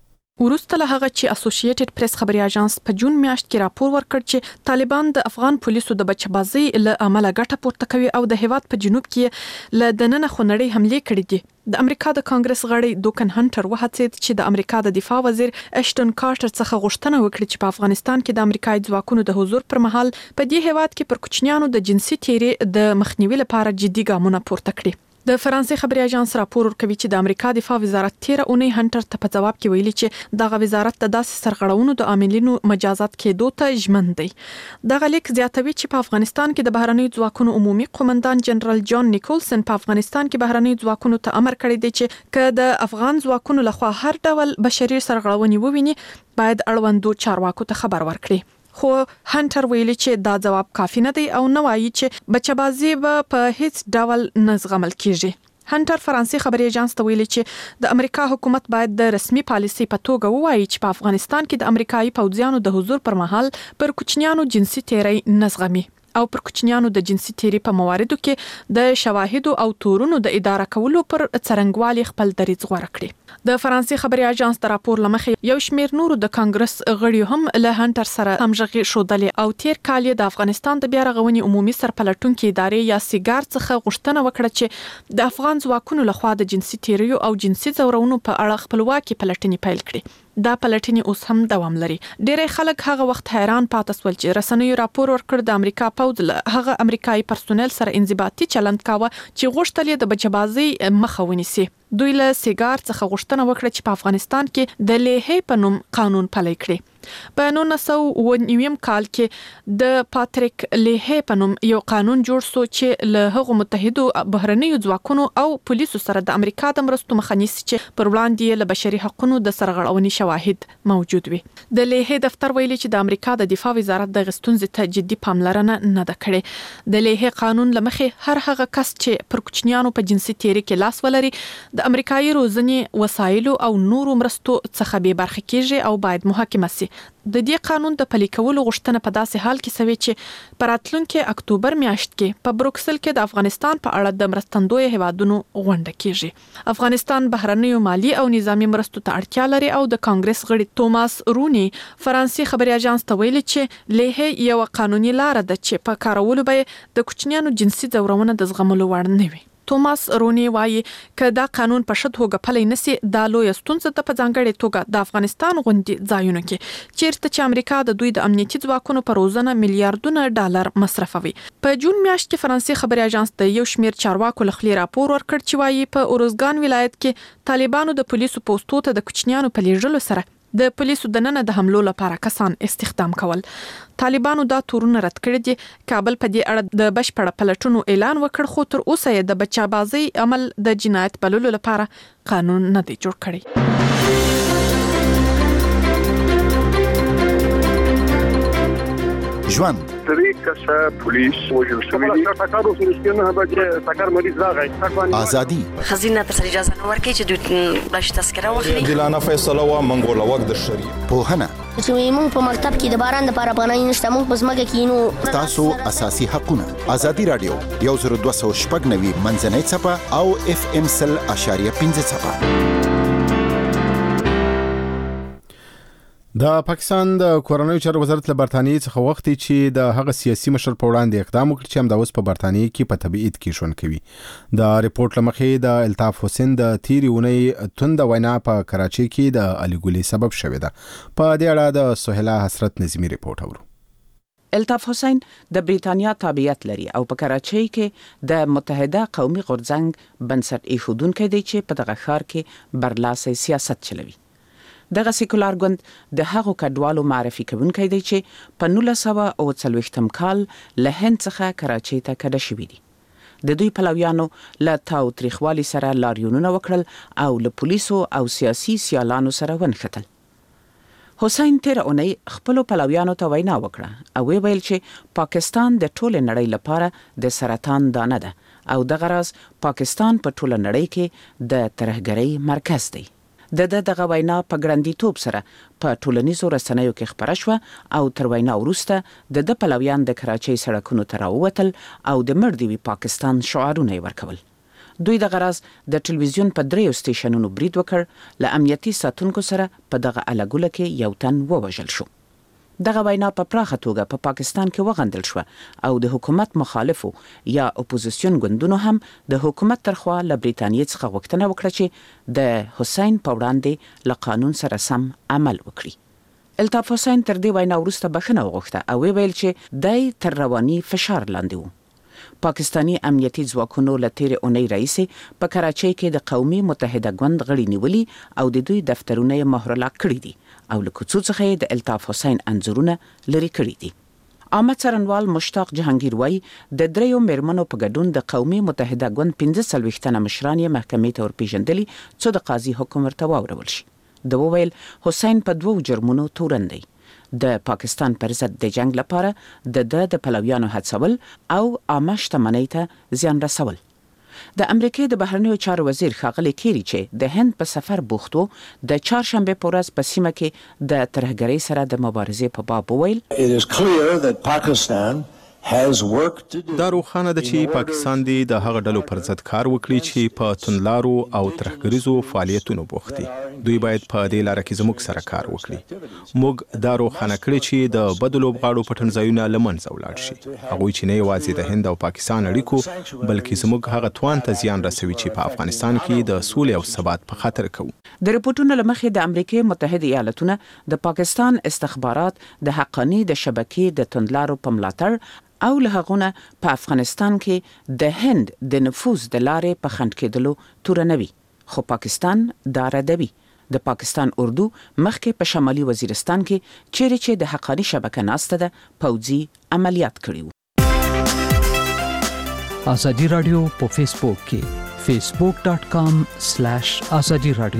وروسته له هغه چې اسوسییټډ پریس خبري اژانس په جون میاشت کې راپور ورکړ چې طالبان د افغان پولیسو د بچبازۍ له عمله ګټه پورته کوي او د هیواد په جنوب کې له دننه خونړۍ حملې کړې دي. د امریکا د کانګرس غړی دوکن هانټر وهڅید چې د امریکا د دفاع وزیر اشټون کارټر څخه غوښتنه وکړي چې په افغانستان کې د امریکایي ځواکونو د حضور پر مهال په دې هیواد کې پر کوچنیانو د جنسي تیرې د مخنیوي لپاره جدي ګامونه پورته کړي. د فرانسې خبري اژانس راپور ورکوي چې د امریکا دفاع وزارت تیر اونۍ هانټر ته په جواب کې ویلي چې دغه وزارت د داسې سرغړونو د عاملینو مجازات کېدو ته ژمن دی. دغه لیک زیاتوي چې په افغانستان کې د بهرنیو ځواکونو عمومي قومندان جنرال جان نیکولسن په افغانستان کې بهرنیو ځواکونو ته امر کړی دی چې که د افغان ځواکونو لخوا هر ډول بشري سرغړونې وویني باید اړوندو چارواکو ته خبر ورکړي. خو هانټر ویلي چې دا جواب کافي نه دی او نه وایي چې بچبازي به په هیڅ ډول نه زغمل کیږي. هانټر فرانسې خبري اژانس ته ویلي چې د امریکا حکومت باید د رسمي پالیسي په توګه ووایي چې په افغانستان کې د امریکایي پوځیانو د حضور پر مهال پر کوچنیانو جنسي تیری نه زغمي او پر کوچنیانو د جنسي تیری په مواردو کې د شواهدو او تورونو د اداره کولو پر څرنګوالي خپل دریځ غوره کړي. د فرانسې خبري اژانس د راپور لمخې یو شمېر نورو د کانګرس غړیو هم له هانټر سره همغږي شودلې او تیر کال د افغانستان د بیا رغونې عمومي سرپلټونکو ادارې یا سیګار څخه غوښتنه وکړه چې د افغان ځواکونو لخوا د جنسي تیریو او جنسي ځورونو په اړه خپلواکي پلټنې پیل کړي. دا پلټنې اوس هم دوام لري. ډېری خلک هغه وخت حیران پاتې شول چې رسنیو راپور ورکړ د امریکا پوځ له هغه امریکایي پرسونل سره انضباطي چلند کاوه چې غوښتل یې د بچبازۍ مخه ونیسي. دوی له سیګار څخه غوښتنه وکړه چې په افغانستان کې د لیهې په نوم قانون پلی کړي. په نولس سوه اووه نوي کال کې د پاتریک لیهې په نوم یو قانون جوړ شو چې له هغو متحدو بهرنیو ځواکونو او پولیسو سره د امریکا د مرستو مخه نیسي چې پر وړاندې له بشري حقوقو د سرغړونې شواهد موجود وي. د لیهې دفتر ویلي چې د امریکا د دفاع وزارت د ستونزې ته جدي پاملرنه نه ده کړې. د لیهې قانون له مخې هر هغه کس چې پر کوچنیانو په جنسي تیري کې لاس ولري د امریکایي روزنې وسایلو او نورو مرستو څخه بې برخې کیږي او باید محاکمه شي. د دې قانون د پلي کولو غوښتنه په داسې حال کې سوي چې په راتلونکي اکتوبر میاشت کې په بروکسل کې د افغانستان په اړه د مرستندوی هیوادونو غونډه کیږي. افغانستان بهرنیو مالی او نظامی مرستو ته اړتیا لري او د کانګرس غړي توماس رونی فرانسې خبري اژانس ته ویلي چې لیهې یو قانوني لار ده چې په کارولو به د کوچنیانو جنسي ځورونه د زغملو وړ نه وي. توماس رونی وایي که دا قانون په ښه توګه پلی نشي دا لویه ستونزه ده په ځانګړې توګه د افغانستان غوندې ځایونو کې چیرته چې امریکا د دوی د امنیتي ځواکونو په روزنه میلیارډونه ډالر مصرفوي. په جون میاشت کې فرانسې خبري اژانس د یو شمېر چارواکو له خولې راپور ورکړ چې وایي په اروزګان ولایت کې طالبانو د پولیسو پوستو ته د کوچنیانو په لیږلو سره د پولیسو د ننه د حملو لپاره کسان استخدام کول. طالبانو دا تورونه رد کړي دي. کابل په دې اړه د بشپړ پلټونو اعلان وکړ خو تر اوسه یې د بچابازي عمل د جنایت بللو لپاره قانون نه دی جوړ کړی. ژوند درې کسه پولیس وژل شوي دي. سکارو سرسکینه به سکار مریض راغی. ازادي خزینه تر اجازه نه ورکړي چې دوی بلش تذکره واخلي. عادلانه فیصله و منګول وخت د شری پوهنه چې موږ په مکتب کې د باران د لپاره بنای نشته موږ په ځمکه کې نو تاسو اساسي حقونه ازادي رادیو یو زر دوه سوه شپږ نوي منځنۍ چپه او اف ام سل اشاریه پنځه چپه. د پاکستان د کورنیو چارو وزارت له برتانیې څخه وغوښتي چې د هغه سیاسي مشر په وړاندې اقدام وکړي چې همدا اوس په برتانیې کې په تبعید کې ژوند کوي. د ریپورت له مخې د الطاف حسین د تیرې اونۍ تونده وینا په کراچۍ کې د علي ګولۍ سبب شوې ده. په دې اړه د سهیلا حسرت نظیمی ریپورت اورو. الطاف حسین د بریتانیا تابعیت لري او په کراچۍ کې د متحده قومي غورځنګ بنسټ ایښودونکی دی چې په دغه ښار کې برلاسي سیاست چلوي. دغه سیکولر ګوند د هغو کډوالو معرفي کوونکی دی چې په نولس سوه اوه څلوېښتم کال له هند څخه کراچۍ ته کډه شوي دي. د دوی پلویانو له تاو تریخوالي سره لاریونونه وکړل او له پولیسو او سیاسي سیالانو سره ونښتل. حسین تیر اونۍ خپلو پلویانو ته وینا وکړه او ویل چې پاکستان د ټولې نړۍ لپاره د سرطان دانه ده او دغه راز پاکستان په ټوله نړۍ کې د ترهګرۍ مرکز دی. د دغه وینا په ګړندیتوب سره په ټولنیزو رسنیو کې خپره شوه او تر وینا وروسته د د پلویان د کراچۍ سړکونو ته راووتل او د مړ دې وي پاکستان شعارونه یې ورکول. دوی دغه راز د ټلویزیون په دریو سټیشنونو برید وکړ. له امنیتي ساتونکو سره په دغه الګوله کې یو تن ووژل شو. دغه وینا په پراخه توګه په پاکستان کې وغندل شو او د حکومت مخالفو یا اپوزیسیون ګوندونو هم د حکومت ترخوا له بریتانیې څخه غوښتنه وکړه چې د حسین په وړاندې له قانون سره سم عمل وکړي. الطاف حسین تر دې وینا وروسته بخښنه وغوښته او ویل چې دی تر رواني فشار لاندې و. پاکستانی امنیتي ځواکونو له تیرې اونۍ راهیسې په کراچۍ کې د قومي متحده ګوند غړي نیولي او د دوی دفترونه یې مهرلا کړي دي او له کوڅو څخه یې د الطاف حسین انځورونه لرې کړي دي. عامه څارنوال مشتاق جهانگیر وایي د دریو میرمنو په ګډون د قومي متحده ګوند پنځه څلوېښت تنه مشران یې محکمې ته ورپېژندلي څو د قاضي حکم ورته واورول شي. ده وویل حسین په دوو جرمونو تورن دی. د پاکستان پر ضد د جنگ لپاره د د د پلویانو هڅول او عامه شتمنۍ ته زیان رسول. د امریکای د بهرنیو چارو وزیر ښاغلی کیری چې د هند په سفر بوختو د چهارشنبه په ورځ په سیمه کې د ترهګرۍ سره د مبارزې په باب وویل It is clear that Pakistan has work to do. دا روښانه ده چې پاکستان دی د هغه ډلو پر ضد کار وکړي چې په تندلارو او ترهګریزو فعالیتونو بوخت دي. دوی باید په دې لار کې زموږ سره کار وکړي. موږ دا روښانه کړی چې د بدو لوبغاړو پټنځایونه له منځه ولاړ شي. هغوی چې نه یوازې د هند او پاکستان اړیکو بلکې زموږ هغه توان ته زیان رسوي چې په افغانستان کې د سولې او ثبات په خطر کوو. د رپورټونو له مخې د امریکای متحده ایالاتونه د پاکستان استخبارات د حقانی د شبکې د تندلارو په ملاتړ او له هغونه په افغانستان کې د هند د نفوذ د لارې په خنډ کېدلو تورنوي. خو پاکستان دا ردوي. د پاکستان اردو مخکې په شمالي وزیرستان کې چیرې چې د حقانی شبکه ناسته ده پوځي عملیات کړي وو. آزادی رادیو په فیسبوک کې facebook dot com slash azadi radio.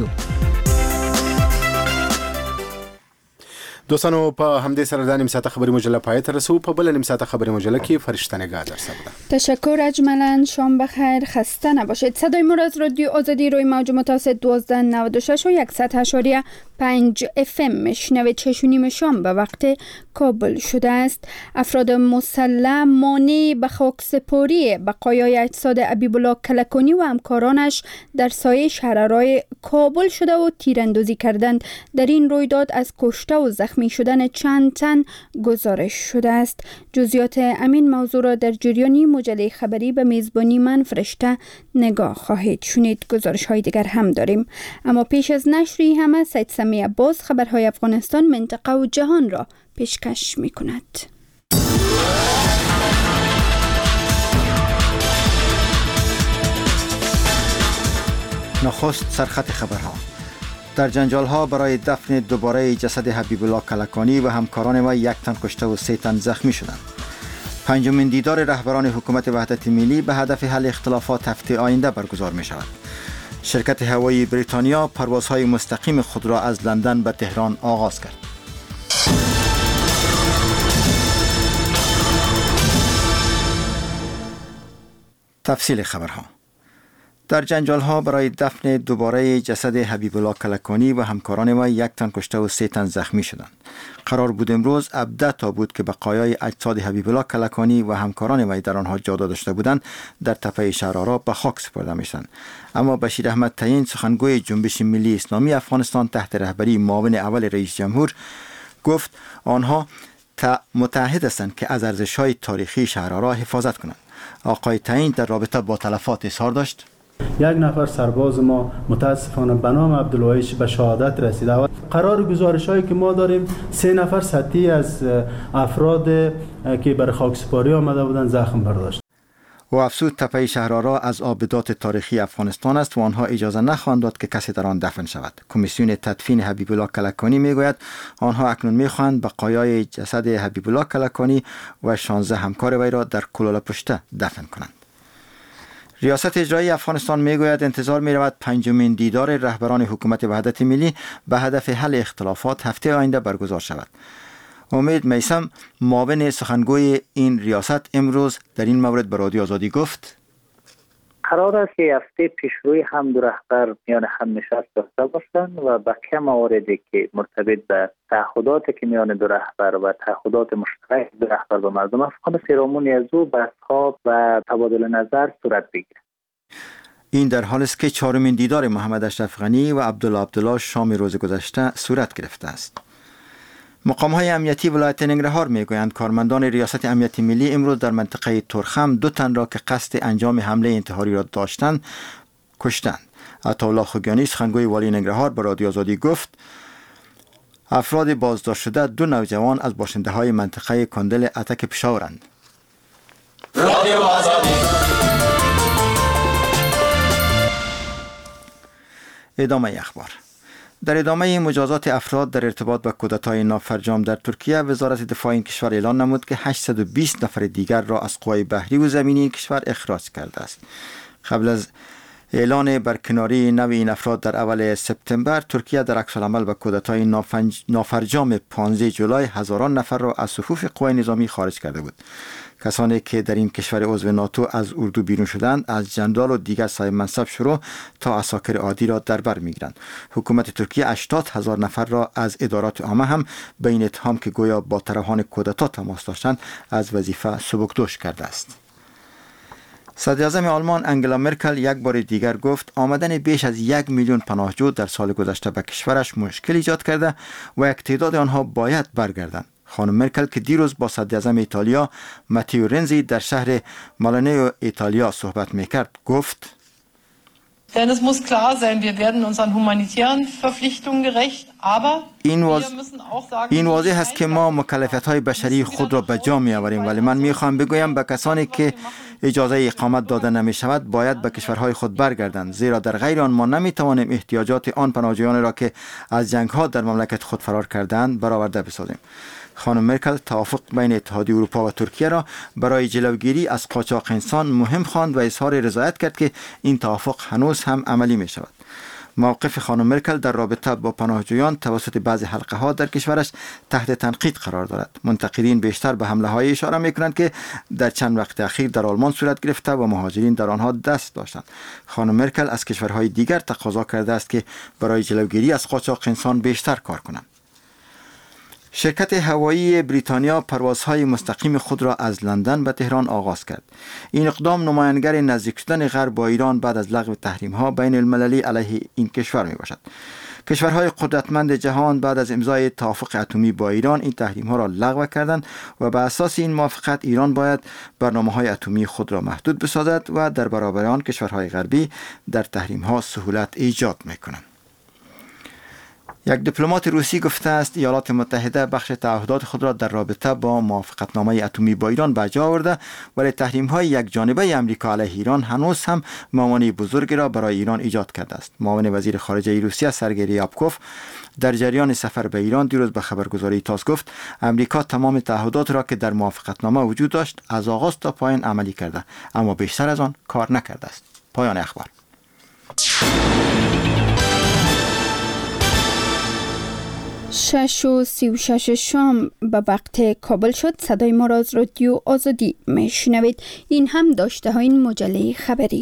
دوستانو په همدې سره د نیم ساعته خبری مجله پای ته رسو. په بل نیم ساعته خبری مجله کې فرشته نگاه در سبدا. تشکر اجملا، شام بخیر، خسته نباشید. صدای ما از رادیو آزادی روی موج متوسط دوازده نود و شش و صد و هشت پنج اف ام میشنوید. شش و نیم شام به وقت کابل شده است. افراد مسلح مانع به خاکسپاری بقایای اجساد حبیب‌الله کلکانی و همکارانش در سایه شهرهای کابل شده و تیراندازی کردند. در این رویداد از کشته و زخمی شدن چند تن گزارش شده است. جزئیات امین موضوع را در جریانی مجله خبری به میزبانی من فرشته نگاه خواهید شنید. گزارش های دیگر هم داریم، اما پیش از نشری همه سید سمی عباس خبرهای افغانستان، منطقه و جهان را پیشکش می کند. نخست سرخط خبرها. در جنجال‌ها برای دفن دوباره جسد حبیب‌الله کلکانی و همکاران وی یک تن کشته و سه تن زخمی شدند. پنجمین دیدار رهبران حکومت وحدت ملی به هدف حل اختلافات هفته آینده برگزار می شود. شرکت هوایی بریتانیا پروازهای مستقیم خود را از لندن به تهران آغاز کرد. تفصیل خبرها. در جنجال‌ها برای دفن دوباره جسد حبیب‌الله کلکانی و همکاران وی یک تن کشته و سه تن زخمی شدند. قرار بود امروز هفده تا بود که بقایای اجساد حبیب‌الله کلکانی و همکاران وی در آنها جا داشته بودند در تپه شهرآرا به خاک سپرده میشدند. اما بشیر احمد تعیین سخنگوی جنبش ملی اسلامی افغانستان تحت رهبری معاون اول رئیس جمهور گفت آنها متعهد هستند که از ارزش‌های تاریخی شهرآرا حفاظت کنند. آقای تعیین در رابطه با تلفات اظهار داشت: یک نفر سرباز ما متاسفانه به نام عبدالوهیش به شهادت رسیده. قرار گزارش هایی که ما داریم سه نفر سطحی از افراد که بر خاکسپاری آمده بودند زخم برداشت. و افزود تپه شهرآرا از آبدات تاریخی افغانستان است و آنها اجازه نخواهند داد که کسی در آن دفن شود. کمیسیون تدفین حبیب‌الله کلکانی میگوید آنها اکنون میخواهند بقایای جسد حبیب‌الله کلکانی و شانزده همکار وی را در کلالپشته دفن کنند. ریاست اجرایی افغانستان میگوید انتظار می‌رود پنجمین دیدار رهبران حکومت وحدت ملی به هدف حل اختلافات هفته آینده برگزار شود. امید میثم معاون سخنگوی این ریاست امروز در این مورد به رادیو آزادی گفت: قرار است که هفته پیشروی هم دو رهبر میان هم نشست داشته باشند و به کم مواردی که مرتبط به تعهداتی که میان دو رهبر و تعهدات مشترک دو رهبر به مردم افغان پیرامون از او بحث‌ها و تبادل نظر صورت بگیرد. این در حالی است که چهارمین دیدار محمد اشرف غنی و عبدالله عبدالله شام روز گذشته صورت گرفته است. مقام‌های امنیتی ولایت ننگرهار میگویند کارمندان ریاست امنیت ملی امروز در منطقه ترخم دو تن را که قصد انجام حمله انتحاری را داشتند کشتند. عطاالله خوگیانی سخنگوی والی ننگرهار به رادیو آزادی گفت افراد بازداشت شده دو نوجوان از باشنده‌های منطقه کندل اتک پشاورند. رادیو آزادی. ادامه اخبار. در ادامه مجازات افراد در ارتباط با کودتای نافرجام در ترکیه، وزارت دفاع این کشور اعلان نمود که هشتصد و بیست نفر دیگر را از قوای بحری و زمینی این کشور اخراج کرده است. قبل از اعلان برکناری نوع این افراد در اول سپتامبر، ترکیه در عکس العمل به کودتای نافرجام پانزده جولای هزاران نفر را از صفوف قوای نظامی خارج کرده بود. کسانی که در این کشور عضو ناتو از اردو بیرون شدند از جنرال و دیگر صاحب منصب شروع تا عساکر عادی را در بر میگیرند. حکومت ترکیه هشتاد هزار نفر را از ادارات عامه هم به این اتهام که گویا با طرفان کودتا تماس داشتند از وظیفه سبکدوش کرده است. صدر اعظم آلمان انگلا مرکل یک بار دیگر گفت آمدن بیش از یک میلیون پناهجو در سال گذشته به کشورش مشکل ایجاد کرده و یک تعداد آنها باید برگردند. خانم مرکل که دیروز با صدر اعظم ایتالیا ماتیو رنزی در شهر مالانو ایتالیا صحبت میکرد گفت: Denn es muss klar sein, wir werden unseren humanitären Verpflichtungen gerecht, aber این این واضح است که ما مکلفیت‌های بشری خود را به جا می‌آوریم، ولی من می‌خوام بگویم به کسانی که اجازه اقامت داده نمی شود باید به کشورهای خود برگردند، زیرا در غیر آن ما نمی توانیم احتیاجات آن پناهجویان را که از جنگ ها در مملکت خود فرار کردند برآورده بسازیم. خانم مرکل توافق بین اتحادیه اروپا و ترکیه را برای جلوگیری از قاچاق انسان مهم خواند و اظهار رضایت کرد که این توافق هنوز هم عملی می شود. موقف خانم مرکل در رابطه با پناهجویان توسط بعضی حلقه ها در کشورش تحت تنقید قرار دارد. منتقدین بیشتر به حمله های اشاره می کنند که در چند وقت اخیر در آلمان صورت گرفته و مهاجرین در آنها دست داشتند. خانم مرکل از کشورهای دیگر تقاضا کرده است که برای جلوگیری از قاچاق انسان بیشتر کار کنند. شرکت هوایی بریتانیا پروازهای مستقیم خود را از لندن به تهران آغاز کرد. این اقدام نمایانگر نزدیک شدن غرب با ایران بعد از لغو تحریم‌ها بین المللی علیه این کشور می باشد. کشورهای قدرتمند جهان بعد از امضای توافق اتمی با ایران این تحریم‌ها را لغو کردند و بر اساس این موافقت ایران باید برنامه‌های اتمی خود را محدود بسازد و در برابر آن کشورهای غربی در تحریم‌ها سهولت ایجاد می‌کنند. یک دیپلمات روسی گفته است ایالات متحده بخش تعهدات خود را در رابطه با موافقتنامه اتمی با ایران به جا آورده، ولی تحریم‌های یک جانبه آمریکا علیه ایران هنوز هم موانع بزرگی را برای ایران ایجاد کرده است. معاون وزیر خارجه روسیه سرگئی ریابکوف در جریان سفر به ایران دیروز به خبرگزاری تاس گفت امریکا تمام تعهدات را که در موافقتنامه وجود داشت از آغاز تا پایان عملی کرده، اما بیشتر از آن کار نکرده است. پایان اخبار. شش و سی و شش شام به وقت کابل شد. صدای ما را از رادیو آزادی میشنوید. این هم داشته های این مجله خبری.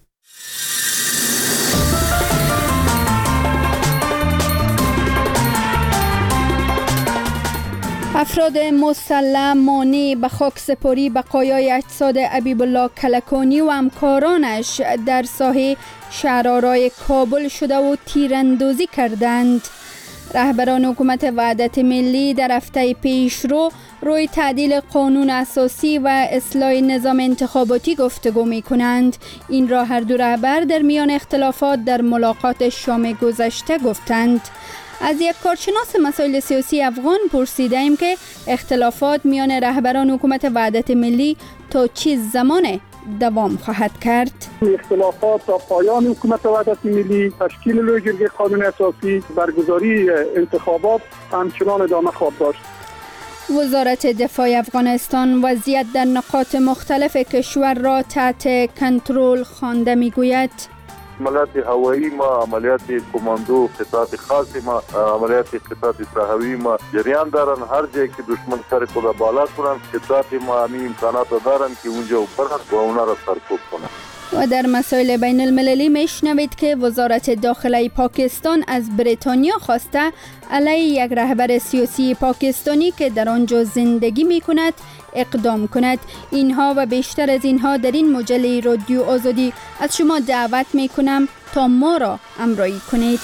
افراد مسلح مانع به خاکسپاری بقایای اجساد حبیب الله کلکانی و همکارانش در ساحه شهرآرای کابل شده و تیراندازی کردند. رهبران حکومت وحدت ملی در هفته پیشرو روی تعدیل قانون اساسی و اصلاح نظام انتخاباتی گفتگو می کنند. این را هر دو رهبر در میان اختلافات در ملاقات شام گذشته گفتند. از یک کارشناس مسائل سیاسی افغان پرسیدیم که اختلافات میان رهبران حکومت وحدت ملی تا چه زمان دوام خواهد کرد؟ اختلافات تا پایان حکومت وحدت ملی، تشکیل لویجرگه قانون اساسی، برگزاری انتخابات همچنان ادامه خواهد داشت. وزارت دفاع افغانستان وضعیت در نقاط مختلف کشور را تحت کنترل خوانده میگوید. عملیات هوایی ما، عملیات کماندو، قطعات خاص ما، عملیات قطعات صحوی ما جریان دارن. هر جایی که دشمن سر خود بالا کنن قطعات ما همین امکانات دارن که اونجا برن و اونا را سرکوب کنن. و در مسائل بین المللی میشنوید که وزارت داخله پاکستان از بریتانیا خواسته علیه یک رهبر سیاسی پاکستانی که در آنجا زندگی می کند اقدام کند. اینها و بیشتر از اینها در این مجله رادیو آزادی از شما دعوت می کنم تا ما را همراهی کنید.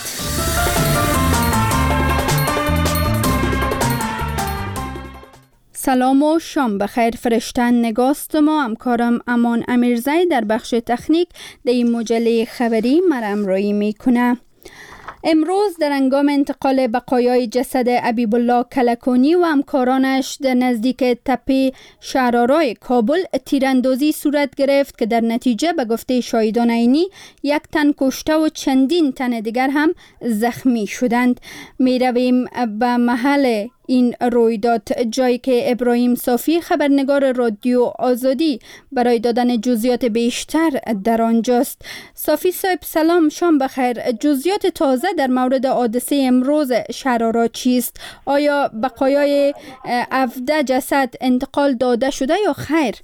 سلام و شام بخیر. فرشتن نگاست ما همکارم امان امیرزی در بخش تکنیک در این مجله خبری مرم رایی میکنه. امروز در هنگام انتقال بقایای جسد حبیب الله کلکانی و همکارانش در نزدیک تپه شهرآرای کابل تیراندازی صورت گرفت که در نتیجه به گفته شاهدان عینی یک تن کشته و چندین تن دیگر هم زخمی شدند. می رویم به محل این رویداد، جایی که ابراهیم صافی خبرنگار رادیو آزادی برای دادن جزئیات بیشتر در آنجاست. صافی صاحب سلام، شام بخیر. جزئیات تازه در مورد حادثه امروز شهرآرا چیست؟ آیا بقایای هفده جسد انتقال داده شده یا خیر؟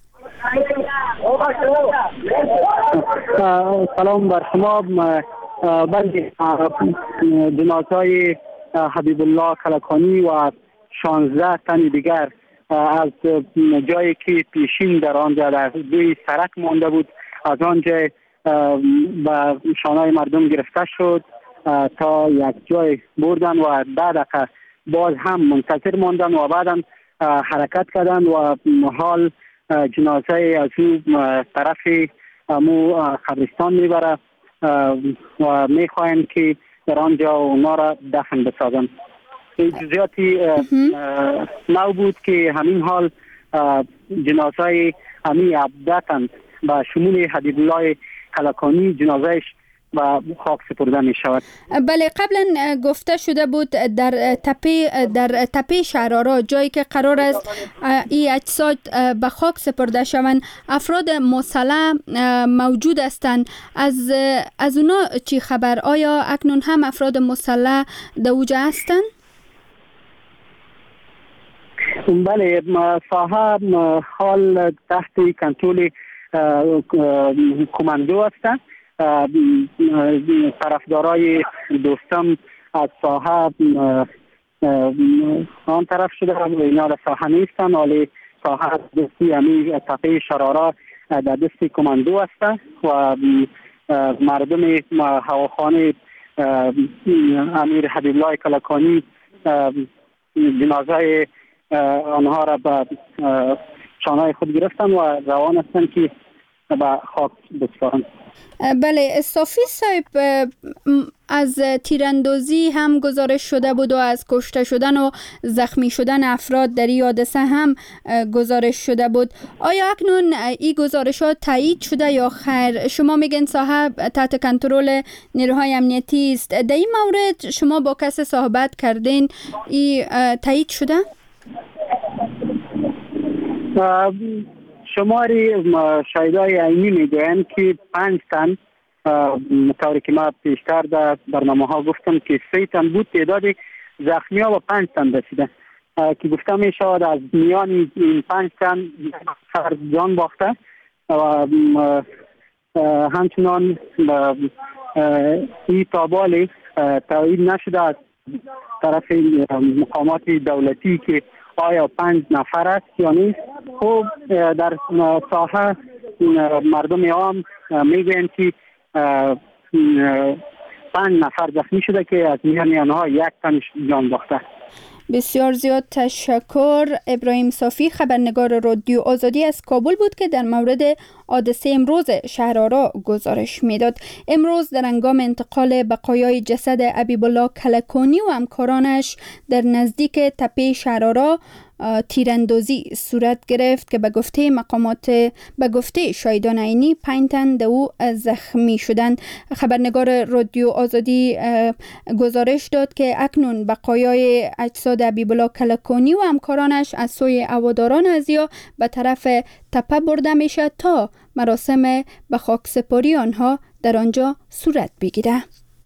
سلام بر شما. بله، جنازه‌های حبیب الله کلکانی و شانزده تن دیگر از جایی که پیشین در آنجا در دوی سرک مانده بود از آنجا به شانه مردم گرفته شد تا یک جای بردن و ده دقیقه باز هم منتظر ماندن و بعدا حرکت کردن و حال جنازه از او طرف مو قبرستان میبره و میخواهند که در آنجا اونا را دفن بسازن. جزئیاتی نو بود که همین حال جنازه همین هفده تن به شمول حبیب الله کلکانی جنازهش و خاک سپرده می شود. بله، قبلا گفته شده بود در تپه در تپه شرارا جایی که قرار است این اجساد به خاک سپرده شوند افراد مسلح موجود هستند. از از اونا چی خبر؟ آیا اکنون هم افراد مسلح در اوجا هستند؟ بله، ساحه حال تحت کنترل کماندو هستند. طرفدارای دوستم از ساحه آن طرف شده و اینا در ساحه نیستن، ولی ساحه دستی امیر تپه شرارا در دستی کماندو هست و مردم هواخانه امیر حبیب الله کلکانی جنازه آنها را به شانه خود گرفتن و روان هستند که به خاک بسپارند. بله، صافی صاحب، از تیراندازی هم گزارش شده بود و از کشته شدن و زخمی شدن افراد در این حادثه هم گزارش شده بود. آیا اکنون این گزارش ها تایید شده یا خیر؟ شما میگن صاحب تحت کنترل نیروهای امنیتی است. در این مورد شما با کس صحبت کردین، این تایید شده؟ شماری شاهدای عینی میگویند که پنج تن، طوری که ما پیشتر در برنامه ها گفتم که سه تن بود، تعداد زخمی ها و پنج تن رسیده که گفته می شود از میان این پنج تن سر جان باخته و همچنان این تابال تایید نشده از طرف مقامات دولتی که آیا پنج نفر است یا نیست. خب در ساحه مردم عام میگویند که پنج نفر زخمی شده که از میان آنها یک تن جان باخته. بسیار زیاد تشکر. ابراهیم صافی، خبرنگار رادیو آزادی از کابل بود که در مورد حادثه امروز شهرآرا گزارش میداد. امروز در هنگام انتقال بقایای جسد حبیب الله کلکانی و همکارانش در نزدیک تپه شهرآرا تیراندازی صورت گرفت که به گفته مقامات به گفته شاهدان عینی پنج تن در او زخمی شدند. خبرنگار رادیو آزادی گزارش داد که اکنون بقایای اجساد حبیب الله کلکانی و همکارانش از سوی هواداران ازیا به طرف تپه برده میشه تا مراسم به خاکسپاری آنها در آنجا صورت بگیره.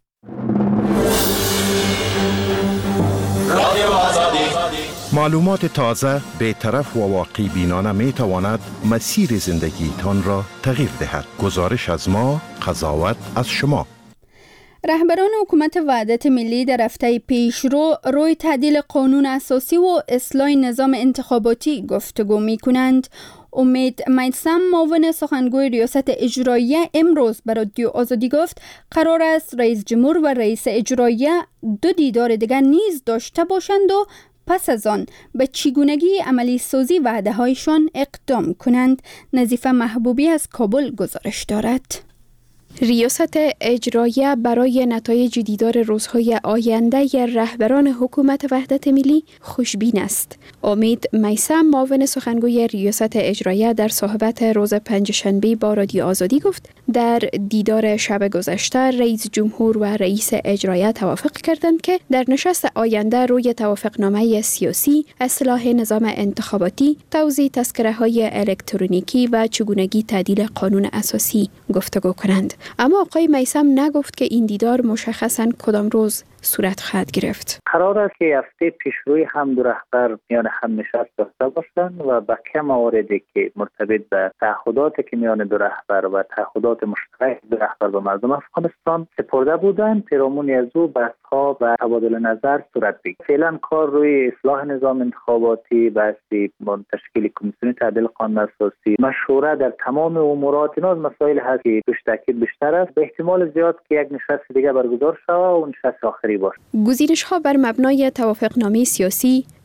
رادیو آزادی. معلومات تازه، بی‌طرف و واقعی بینانه می تواند مسیر زندگیتان را تغییر دهد. گزارش از ما، قضاوت از شما. رهبران حکومت وحدت ملی در هفته پیشرو روی تعدیل قانون اساسی و اصلاح نظام انتخاباتی گفتگو می کنند. امید میثم، معاون سخنگوی ریاست اجراییه، امروز به رادیو آزادی گفت قرار است رئیس جمهور و رئیس اجراییه دو دیدار دیگر نیز داشته باشند و پس از آن به چگونگی عملی سازی وعده هایشان اقدام کنند. نظیفه محبوبی از کابل گزارش دارد. ریاست اجراییه برای نتایج دیدار روزهای آینده رهبران حکومت وحدت ملی خوشبین است. امید میثم، معاون سخنگوی ریاست اجراییه، در صحبت روز پنجشنبه با رادیو آزادی گفت در دیدار شب گذشته رئیس جمهور و رئیس اجراییه توافق کردند که در نشست آینده روی توافقنامه سیاسی، اصلاح نظام انتخاباتی، توزیع تذکره‌های الکترونیکی و چگونگی تعدیل قانون اساسی گفتگو کنند. اما آقای میثم نگفت که این دیدار مشخصاً کدام روز صورت خواهد گرفت. قرار است که هفته پیشروی هم دو رهبر میان هم نشست داشته باشند و به که مواردی که مرتبط به تعهداتی که میان دو رهبر و تعهدات مشترک دو رهبر به مردم افغانستان سپرده بودند، پیرامون از او بحث‌ها و تبادل نظر صورت بگیرد. فعلا کار روی اصلاح نظام انتخاباتی، بحثی تشکیل کمیسیون تعدیل قانون اساسی، مشوره در تمام امورات، اینا مسائل هست که روش تاکید بیشتر است. به احتمال زیاد که یک نشست دیگه برگزار شود و نشست آخری باشه. گزینش‌ها بر مبنای توافقنامه سیاسی،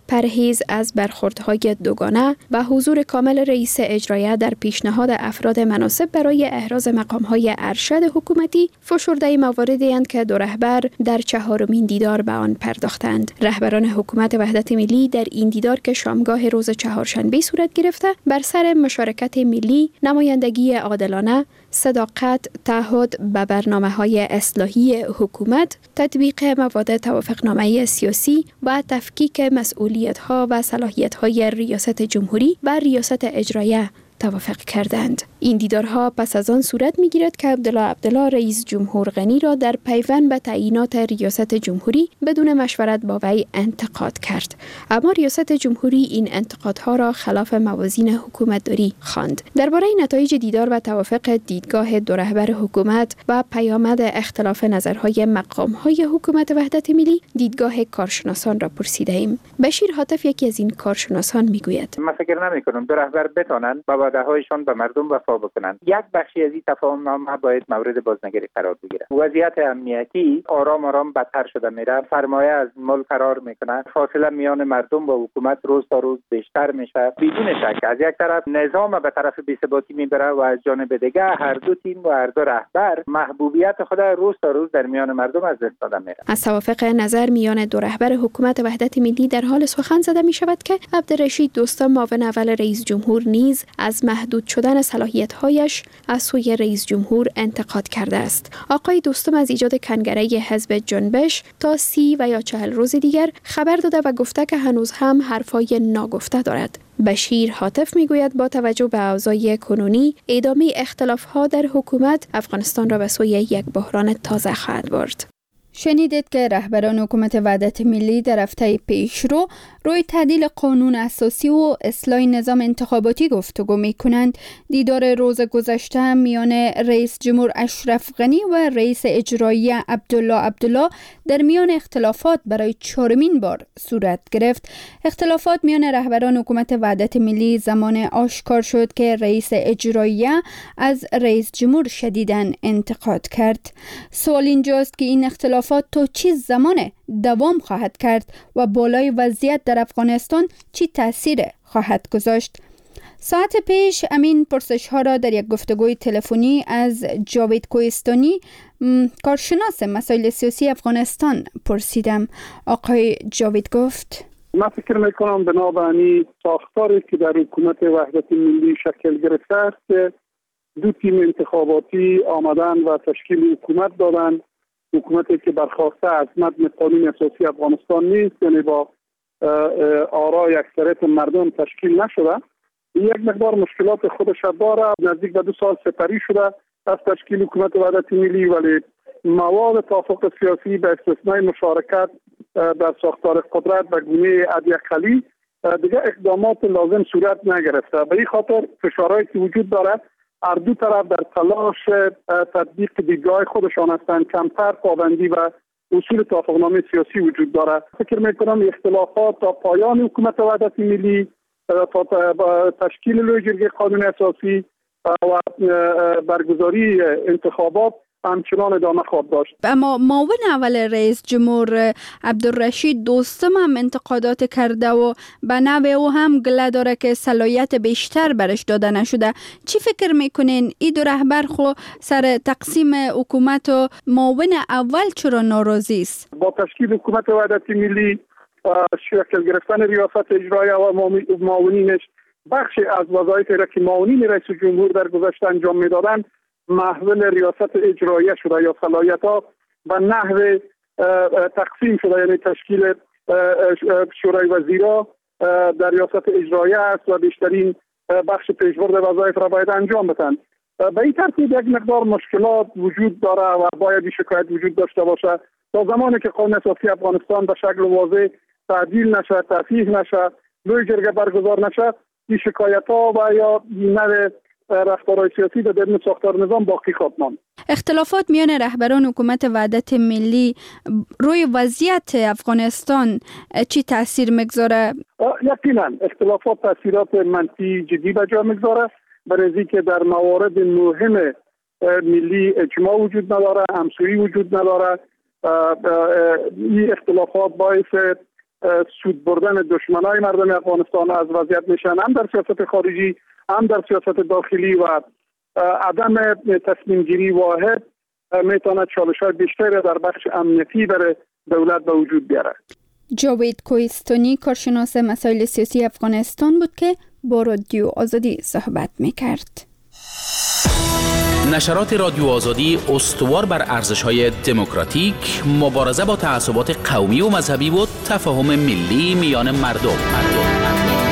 پرهیز از برخوردهای دوگانه و حضور کامل رئیس اجرایه در پیشنهاد افراد مناسب برای احراز مقام‌های ارشد حکومتی فشرده مواردی اند که دو رهبر در چهارمین دیدار به آن پرداختند. رهبران حکومت وحدت ملی در این دیدار که شامگاه روز چهارشنبه صورت گرفته بر سر مشارکت ملی، نمایندگی عادلانه، صداقت، تعهد به برنامه‌های اصلاحی حکومت، تطبیق مواد توافقنامه سیاسی و تفکیک مسئولیت‌ها و صلاحیت‌های ریاست جمهوری و ریاست اجرایه توافق کردند. این دیدارها پس از آن صورت می‌گیرد که عبدالله عبدالله رئیس جمهور غنی را در پیوند به تعیینات ریاست جمهوری بدون مشورت با وی انتقاد کرد. اما ریاست جمهوری این انتقادها را خلاف موازین حکومتداری خواند. درباره نتایج دیدار و توافق دیدگاه دو رهبر حکومت و پیامد اختلاف نظرهای مقام‌های حکومت وحدت ملی دیدگاه کارشناسان را پرسیده‌ایم. بشیر حاتف یکی از این کارشناسان میگوید: من فکر نمی‌کنم دو رهبر بتوانند با وعده‌هایشان به مردم وفا بکنند. یک بخشی از این تفاهم نامه باید مورد بازنگری قرار بگیرد. وضعیت امنیتی آرام آرام بدتر شده میره، سرمایه از ملک فرار میکنه، فاصله میان مردم و حکومت روز تا روز بیشتر میشه. بدون شک از یک طرف نظام به طرف بی‌ثباتی میبره و از جانب دیگه هر دو تیم و هر دو رهبر محبوبیت خود روز تا روز در میان مردم از دست داده میره. از توافق نظر میان دو رهبر حکومت وحدت ملی در حال سخن زده می شود که عبدالرشید دوستم معاون اول رئیس جمهور نیز از محدود شدن صلاحیت‌هایش از سوی رئیس جمهور انتقاد کرده است. آقای دوستم از ایجاد کنگره حزب جنبش تا سی و یا چهل روز دیگر خبر داده و گفته که هنوز هم حرفای ناگفته دارد. بشیر حاتف میگوید با توجه به اوضاع کنونی ادامه اختلاف‌ها در حکومت افغانستان را به سوی یک بحران تازه خواهد برد. شنیدید که رهبران حکومت وحدت ملی در هفته پیشرو روی تعدیل قانون اساسی و اصلاح نظام انتخاباتی گفتگو می کنند. دیدار روز گذشته میان رئیس جمهور اشرف غنی و رئیس اجرایی عبدالله عبدالله در میان اختلافات برای چهارمین بار صورت گرفت. اختلافات میان رهبران حکومت وحدت ملی زمان آشکار شد که رئیس اجرایی از رئیس جمهور شدیداً انتقاد کرد. سوال اینجاست که این اختلافات تا چه زمان دوام خواهد کرد و بالای وضعیت در افغانستان چی تاثیر خواهد گذاشت؟ ساعت پیش امین پرسش ها را در یک گفتگوی تلفنی از جاوید کوهستانی کارشناس مسائل سیاسی افغانستان پرسیدم. آقای جاوید گفت: من فکر میکنم بنابراین ساختاری که در حکومت وحدت ملی شکل گرفته است که دو تیم انتخاباتی آمدن و تشکیل حکومت دادن، حکومتی که برخواسته از متن قانون اساسی افغانستان نیست، یعنی با آرای اکثریت مردم تشکیل نشده. یک مقدار مشکلات خودش داره. نزدیک به دو سال سپری شده از تشکیل حکومت وحدت ملی، ولی مواد توافق سیاسی به استثنای مشارکت در ساختار قدرت به گونه حداقلی دیگه اقدامات لازم صورت نگرفته. به این خاطر فشارهایی که وجود داره هر دو طرف در تلاش تطبیق دیدگاه خودشان هستند. کمتر پابندی و اصول توافقنامه سیاسی وجود داره. فکر میکنم اختلافات تا پایان حکومت وحدت ملی، تا تشکیل لویجرگه قانون اساسی و برگزاری انتخابات همچنان ادامه خواهد داشت. اما معاون اول رئیس جمهور عبدالرشید دوستم هم انتقادات کرده و به نوع او هم گله داره که صلاحیت بیشتر برش داده نشده. چی فکر میکنین این دو رهبر خو سر تقسیم حکومت و معاون اول چرا ناراضی است؟ با تشکیل حکومت وحدت ملی شکل گرفتن ریاست اجرایی و معاونینش بخشی از وظایفی را که معاونین رئیس جمهور در گذشته انجام میدادند محول ریاست اجرایی شده یا صلاحیت‌ها به نحو تقسیم شده، یعنی تشکیل شورای وزیرا در ریاست اجرایی است و بیشترین بخش پیشبرد وظایف را باید انجام بدن. به این ترتیب یک مقدار مشکلات وجود داره و باید این شکایت وجود داشته باشه تا زمانی که قانون اساسی افغانستان به شکل واضح تعدیل نشه، تصحیح نشه، لویجرگه برگزار نشه، این شکایت‌ها و یا نوع رفتارهای سیاسی در درون ساختار نظام باقی خواهد ماند. اختلافات میان رهبران حکومت وحدت ملی روی وضعیت افغانستان چی تاثیر میگذاره؟ یقینا اختلافات تاثیرات منفی جدی به جا میگذاره، برای که در موارد مهم ملی اجماع وجود نداره، همسویی وجود نداره. این اختلافات باعث سود بردن دشمنای مردم افغانستان از وضعیت میشن، هم در سیاست خارجی هم در سیاست داخلی، و عدم تصمیم گیری واحد میتونه چالش‌های بیشتری در بخش امنیتی برای دولت به وجود بیاره. جاوید کوهستانی کارشناس مسائل سیاسی افغانستان بود که با رادیو آزادی صحبت میکرد. نشرات رادیو آزادی استوار بر ارزش‌های دموکراتیک، مبارزه با تعصبات قومی و مذهبی و تفاهم ملی میان مردم. مردم.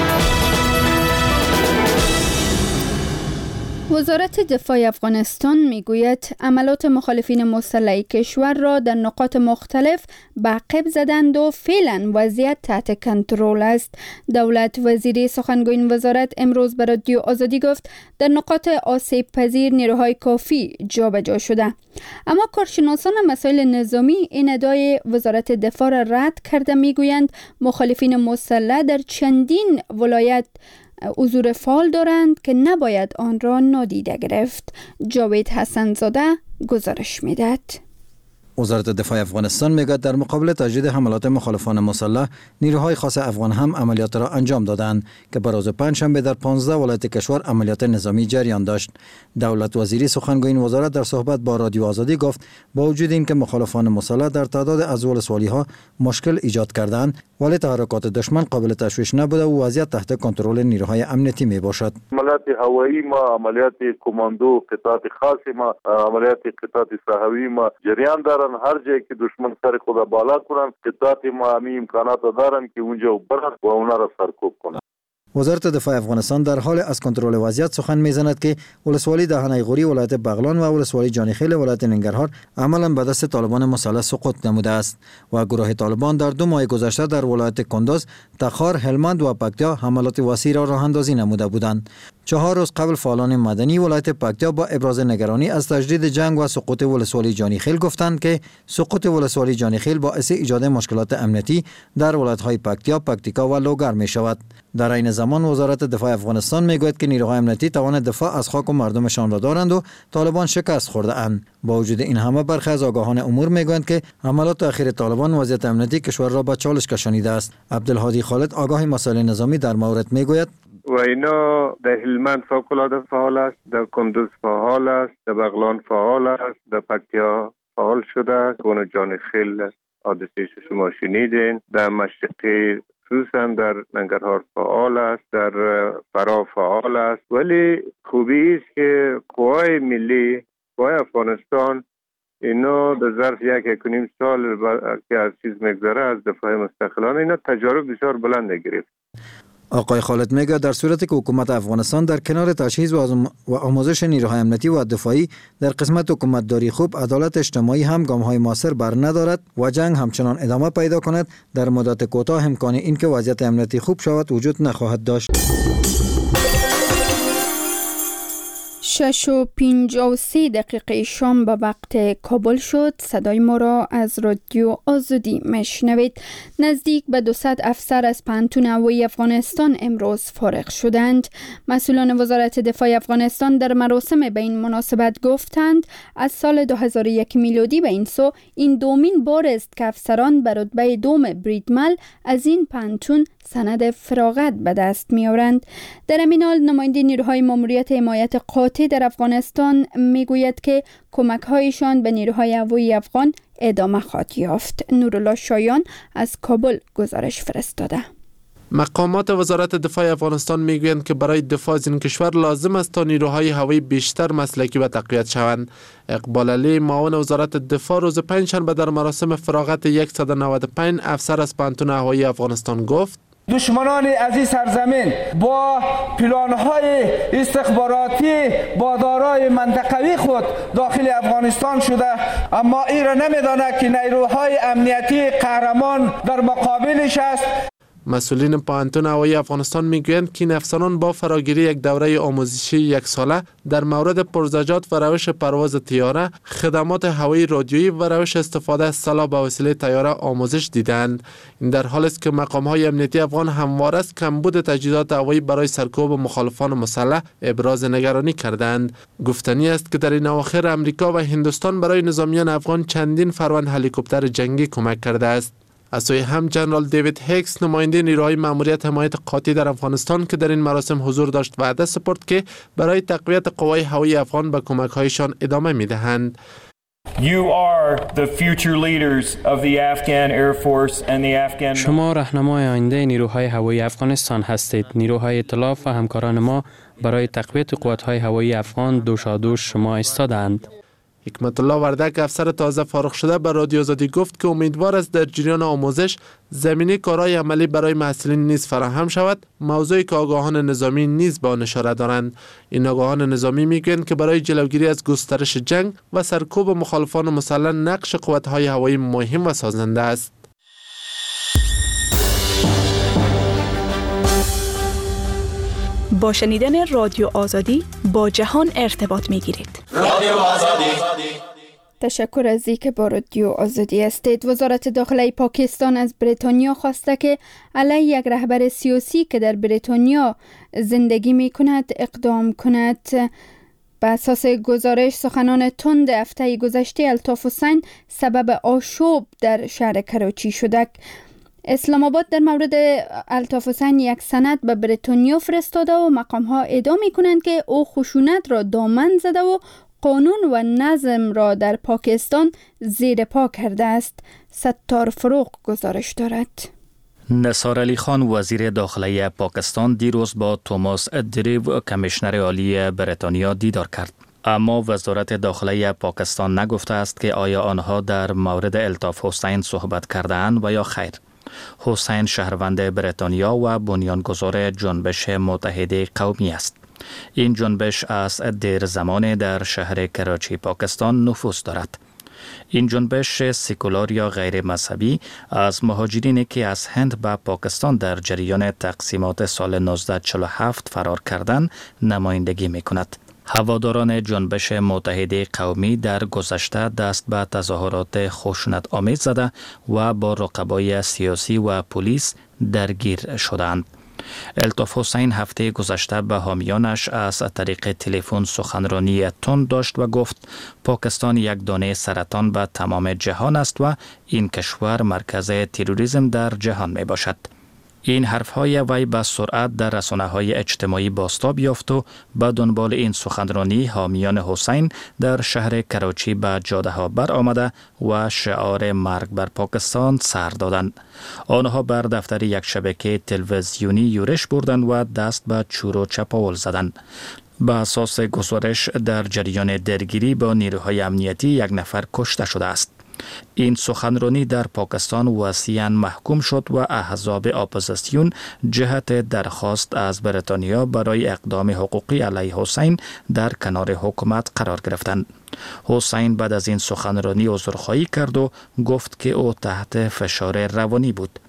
وزارت دفاع افغانستان میگوید عملات مخالفین مسلح کشور را در نقاط مختلف بعقب زدند و فعلا وضعیت تحت کنترل است. دولت وزیری سخنگوی این وزارت امروز به رادیو آزادی گفت در نقاط آسیب پذیر نیروهای کافی جابجا شده. اما کارشناسان مسائل نظامی این ادعای وزارت دفاع را رد کرده، میگویند مخالفین مسلح در چندین ولایت حضور فعال دارند که نباید آن را نادیده گرفت. جاوید حسن زاده گزارش میدهد. وزارت دفاع افغانستان میگوید در مقابل تجدید حملات مخالفان مسلح، نیروهای خاص افغان هم عملیات را انجام دادند که بر روز پنجشنبه در پانزده ولایت کشور عملیات نظامی جریان داشت. دولت وزیری سخنگوی این وزارت در صحبت با رادیو آزادی گفت با وجود اینکه مخالفان مسلح در تعداد از ولسوالی‌ها مشکل ایجاد کردند، ولی تحرکات دشمن قابل تشویش نبوده و وضعیت تحت کنترل نیروهای امنیتی می باشد. عملیات هوایی ما، عملیات کماندو، قطعات خاص ما، عملیات قطعات صحراوی ما جریان دارن. هر جایی که دشمن سر خود بالا کنن، قطعات ما همین امکانات دارن که اونجا برن و اونا را سرکوب کنن. وزارت دفاع افغانستان در حال از کنترل وضعیت سخن میزند که ولسوالی دهنه غوری ولایت بغلان و ولسوالی جانیخیل ولایت ننگرهار عملا به دست طالبان مسلح سقوط نموده است و گروه طالبان در دو ماه گذشته در ولایت کندوز، تخار، هلمند و پکتیا حملات وسیع را راه اندازی نموده بودند. چهار روز قبل فعالان مدنی ولایت پکتیا با ابراز نگرانی از تجدید جنگ و سقوط ولسوالی جانیخیل گفتند که سقوط ولسوالی جانیخیل باعث ایجاد مشکلات امنیتی در ولایت‌های پکتیا، پکتیکا و لوگر می شود. در این زمان وزارت دفاع افغانستان میگوید که نیروهای امنیتی توان دفاع از خاک و مردمشان را دارند و طالبان شکست خورده اند. با وجود این همه برخی از آگاهان امور میگویند که حملات اخیر طالبان وضعیت امنیتی کشور را به چالش کشانیده است. عبدالهادی خالد آگاه مسائل نظامی در مورد میگوید و اینا در هلمند فوق‌العاده فعال است، در کندوز فعال است، در بغلان فعال است، در پکتیا فعال شده، گونه جانیخیل حادثه شما شنیدین، در مشرقی خصوصا در ننگرهار فعال است، در فرا فعال است. ولی خوبی است که قوای ملی، قوای افغانستان اینا در ظرف یک یک و نیم سال که از چیز میگذره از دفاع مستقلانه اینا تجارب بسیار بلند گرفت. آقای خالد میگه در صورتی که حکومت افغانستان در کنار تجهیز و آموزش نیروهای امنیتی و دفاعی در قسمت حکومتداری خوب، عدالت اجتماعی هم گام‌های موثر بر ندارد و جنگ همچنان ادامه پیدا کند، در مدت کوتاه امکان این که وضعیت امنیتی خوب شود وجود نخواهد داشت. شش و پنجاه و سه دقیقه شام به وقت کابل شد. صدای ما را از رادیو آزادی میشنوید. نزدیک به دویست افسر از پانتون هوایی افغانستان امروز فارغ شدند. مسئولان وزارت دفاع افغانستان در مراسم به این مناسبت گفتند از سال دو هزار و یک میلادی به این سو این دومین بار است که افسران به رتبه دوم بریدمل از این پانتون سند فراغت به دست می‌آورند. در همین حال نماینده نیروهای ماموریت حمایت قاطع در افغانستان میگوید که کمک‌هایشان به نیروهای هوایی افغان ادامه خواهد یافت. نورالله شایان از کابل گزارش فرستاده. مقامات وزارت دفاع افغانستان میگویند که برای دفاع از این کشور لازم است تا نیروهای هوایی بیشتر مسلکی و تقویت شوند. اقبال علی معاون وزارت دفاع روز پنجشنبه در مراسم فراغت صد و نود و پنج افسر از پانتون هوایی افغانستان گفت: دشمنان عزیز سرزمین با پلان‌های استخباراتی با دارای منطقوی خود داخل افغانستان شده، اما این را نمی‌داند که نیروهای امنیتی قهرمان در مقابلش است. مسئولین پانتون هوایی افغانستان میگویند که این افسران با فراگیری یک دوره آموزشی یک ساله در مورد پرزجات و روش پرواز طیاره، خدمات هوایی رادیویی و روش استفاده از سلاح به وسیله طیاره آموزش دیدند. این در حالی است که مقام‌های امنیتی افغان همواره از کمبود تجهیزات هوایی برای سرکوب مخالفان مسلح ابراز نگرانی کردند. گفتنی است که در این اواخر امریکا و هندوستان برای نظامیان افغان چندین فروند هلیکوپتر جنگی کمک کرده است. از سوی هم جنرال دیوید هیکس نماینده نیروهای ماموریت حمایت قاطع در افغانستان که در این مراسم حضور داشت وعده سپرد که برای تقویت قوای هوایی افغان به کمک‌هایشان ادامه می‌دهند. You are the future leaders of the Afghan Air Force and the Afghan شما راهنمای آینده نیروهای هوایی افغانستان هستید. نیروهای ائتلاف و همکاران ما برای تقویت قوت‌های هوایی افغان دوشادوش شما ایستادند. حکمت الله وردک افسر تازه فارغ شده به رادیو آزادی گفت که امیدوار است در جریان آموزش زمینه کارهای عملی برای محصلین نیز فراهم شود، موضوعی که آگاهان نظامی نیز به آن اشاره دارند. این آگاهان نظامی میگویند که برای جلوگیری از گسترش جنگ و سرکوب مخالفان مسلح نقش قوت‌های هوایی مهم و سازنده است. با شنیدن رادیو آزادی با جهان ارتباط میگیرید. رادیو آزادی. تشکر از اینکه با رادیو آزادی هستید. وزارت داخله پاکستان از بریتانیا خواسته که علیه یک رهبر سیاسی که در بریتانیا زندگی می کند اقدام کند. به اساس گزارش سخنان تند هفته گذشته الطاف حسین سبب آشوب در شهر کراچی شده. اسلام آباد در مورد الطاف حسین یک سند به بریتانیا فرستاده و مقام ها ادعا می کنند که او خشونت را دامن زده و قانون و نظم را در پاکستان زیر پا کرده است. ستار فروغ گزارش دارد. نثار علی خان وزیر داخله پاکستان دیروز با توماس دریو کمیشنر عالی بریتانیا دیدار کرد. اما وزارت داخله پاکستان نگفته است که آیا آنها در مورد الطاف حسین صحبت کرده‌اند و یا خیر. حسین شهروند بریتانیا و بنیانگذار جنبش متحده قومی است. این جنبش از دیر زمان در شهر کراچی پاکستان نفوذ دارد. این جنبش سکولار یا غیر مذهبی از مهاجرینی که از هند به پاکستان در جریان تقسیمات سال نوزده چهل و هفت فرار کردند نمایندگی می کند. هواداران جنبش متحده قومی در گذشته دست به تظاهرات خشونت آمیز زده و با رقبای سیاسی و پلیس درگیر شدند. الطاف حسین هفته گذشته به حامیانش از طریق تلفن سخنرانی تند داشت و گفت پاکستان یک دانه سرطان به تمام جهان است و این کشور مرکز تروریسم در جهان می باشد. این حرفهای وی به سرعت در رسانه‌های اجتماعی بازتاب یافت و به دنبال این سخنرانی حامیان حسین در شهر کراچی به جاده‌ها بر آمده و شعار مرگ بر پاکستان سر دادند. آنها بر دفتر یک شبکه تلویزیونی یورش بردند و دست به چور و چپاول زدند. به اساس گزارش در جریان درگیری با نیروهای امنیتی یک نفر کشته شده است. این سخنرانی در پاکستان وسیعاً محکوم شد و احزاب اپوزیسیون جهت درخواست از بریتانیا برای اقدام حقوقی علیه حسین در کنار حکومت قرار گرفتند. حسین بعد از این سخنرانی عذرخواهی کرد و گفت که او تحت فشار روانی بود.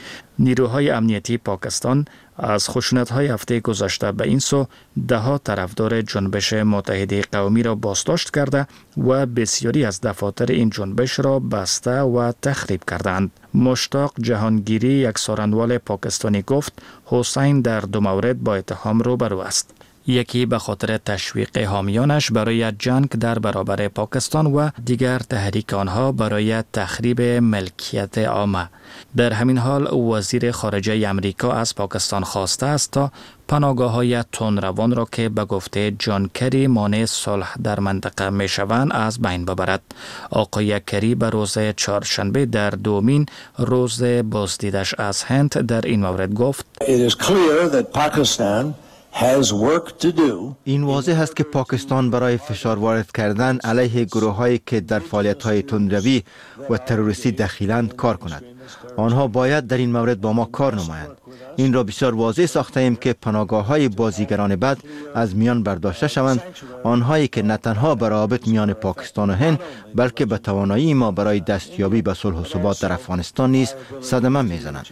نیروهای امنیتی پاکستان از خشونت‌های هفته گذشته به این سو ده ها طرفدار جنبش متحده قومی را بازداشت کرده و بسیاری از دفاتر این جنبش را بسته و تخریب کردند. مشتاق جهانگیری یک سخنران پاکستانی گفت حسین در دو مورد با اتهام روبرو است. یکی به خاطر تشویق حامیانش برای جنگ در برابر پاکستان و دیگر تحریک آنها برای تخریب ملکیت عامه. در همین حال وزیر خارجه امریکا از پاکستان خواسته است تا پناهگاه‌های تندروان را که به گفته جان کری مانع صلح در منطقه می شوند از بین ببرد. آقای کری به روز چهارشنبه در دومین روز بازدیدش از هند در این مورد گفت It is clear that Pakistan has work to do. این واضح است که پاکستان برای فشار وارد کردن علیه گروه‌هایی که در فعالیت‌های تندروی و تروریستی دخیلند کار کند. آنها باید در این مورد با ما کار نمایند. این را بسیار واضح ساخته ایم که پناهگاه‌های بازیگران بد از میان برداشته شوند، آنهایی که نه تنها به روابط میان پاکستان و هند بلکه به توانایی ما برای دستیابی به صلح و ثبات در افغانستان نیز صدمه میزنند.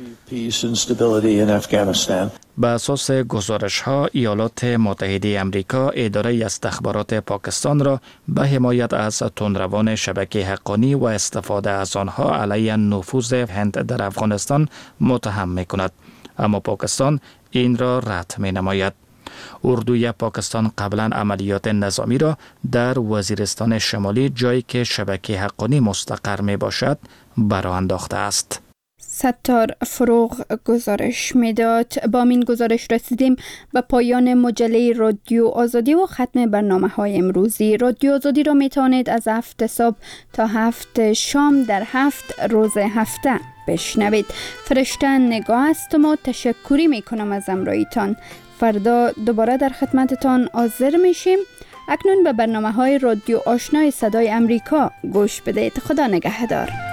به اساس گزارش‌ها ایالات متحده آمریکا اداره استخبارات پاکستان را به حمایت از تندروان شبکه حقانی و استفاده از آنها علیه نفوذ هند در افغانستان متهم می‌کند، اما پاکستان این را رد می‌نماید. اردوی پاکستان قبلا عملیات نظامی را در وزیرستان شمالی، جایی که شبکه حقانی مستقر می باشد، برآورده است. ستار فروغ گزارش میداد. با این گزارش رسیدیم به پایان مجله رادیو آزادی و ختم برنامه های امروزی. رادیو آزادی را میتوانید از هفت صبح تا هفت شام در هفت روز هفته بشنوید. فرشته نگاه هستم و تشکری میکنم از همراهیتان. فردا دوباره در خدمتتان حاضر میشیم. اکنون به برنامه های رادیو آشنای صدای امریکا گوش بدید. خدا نگهدار.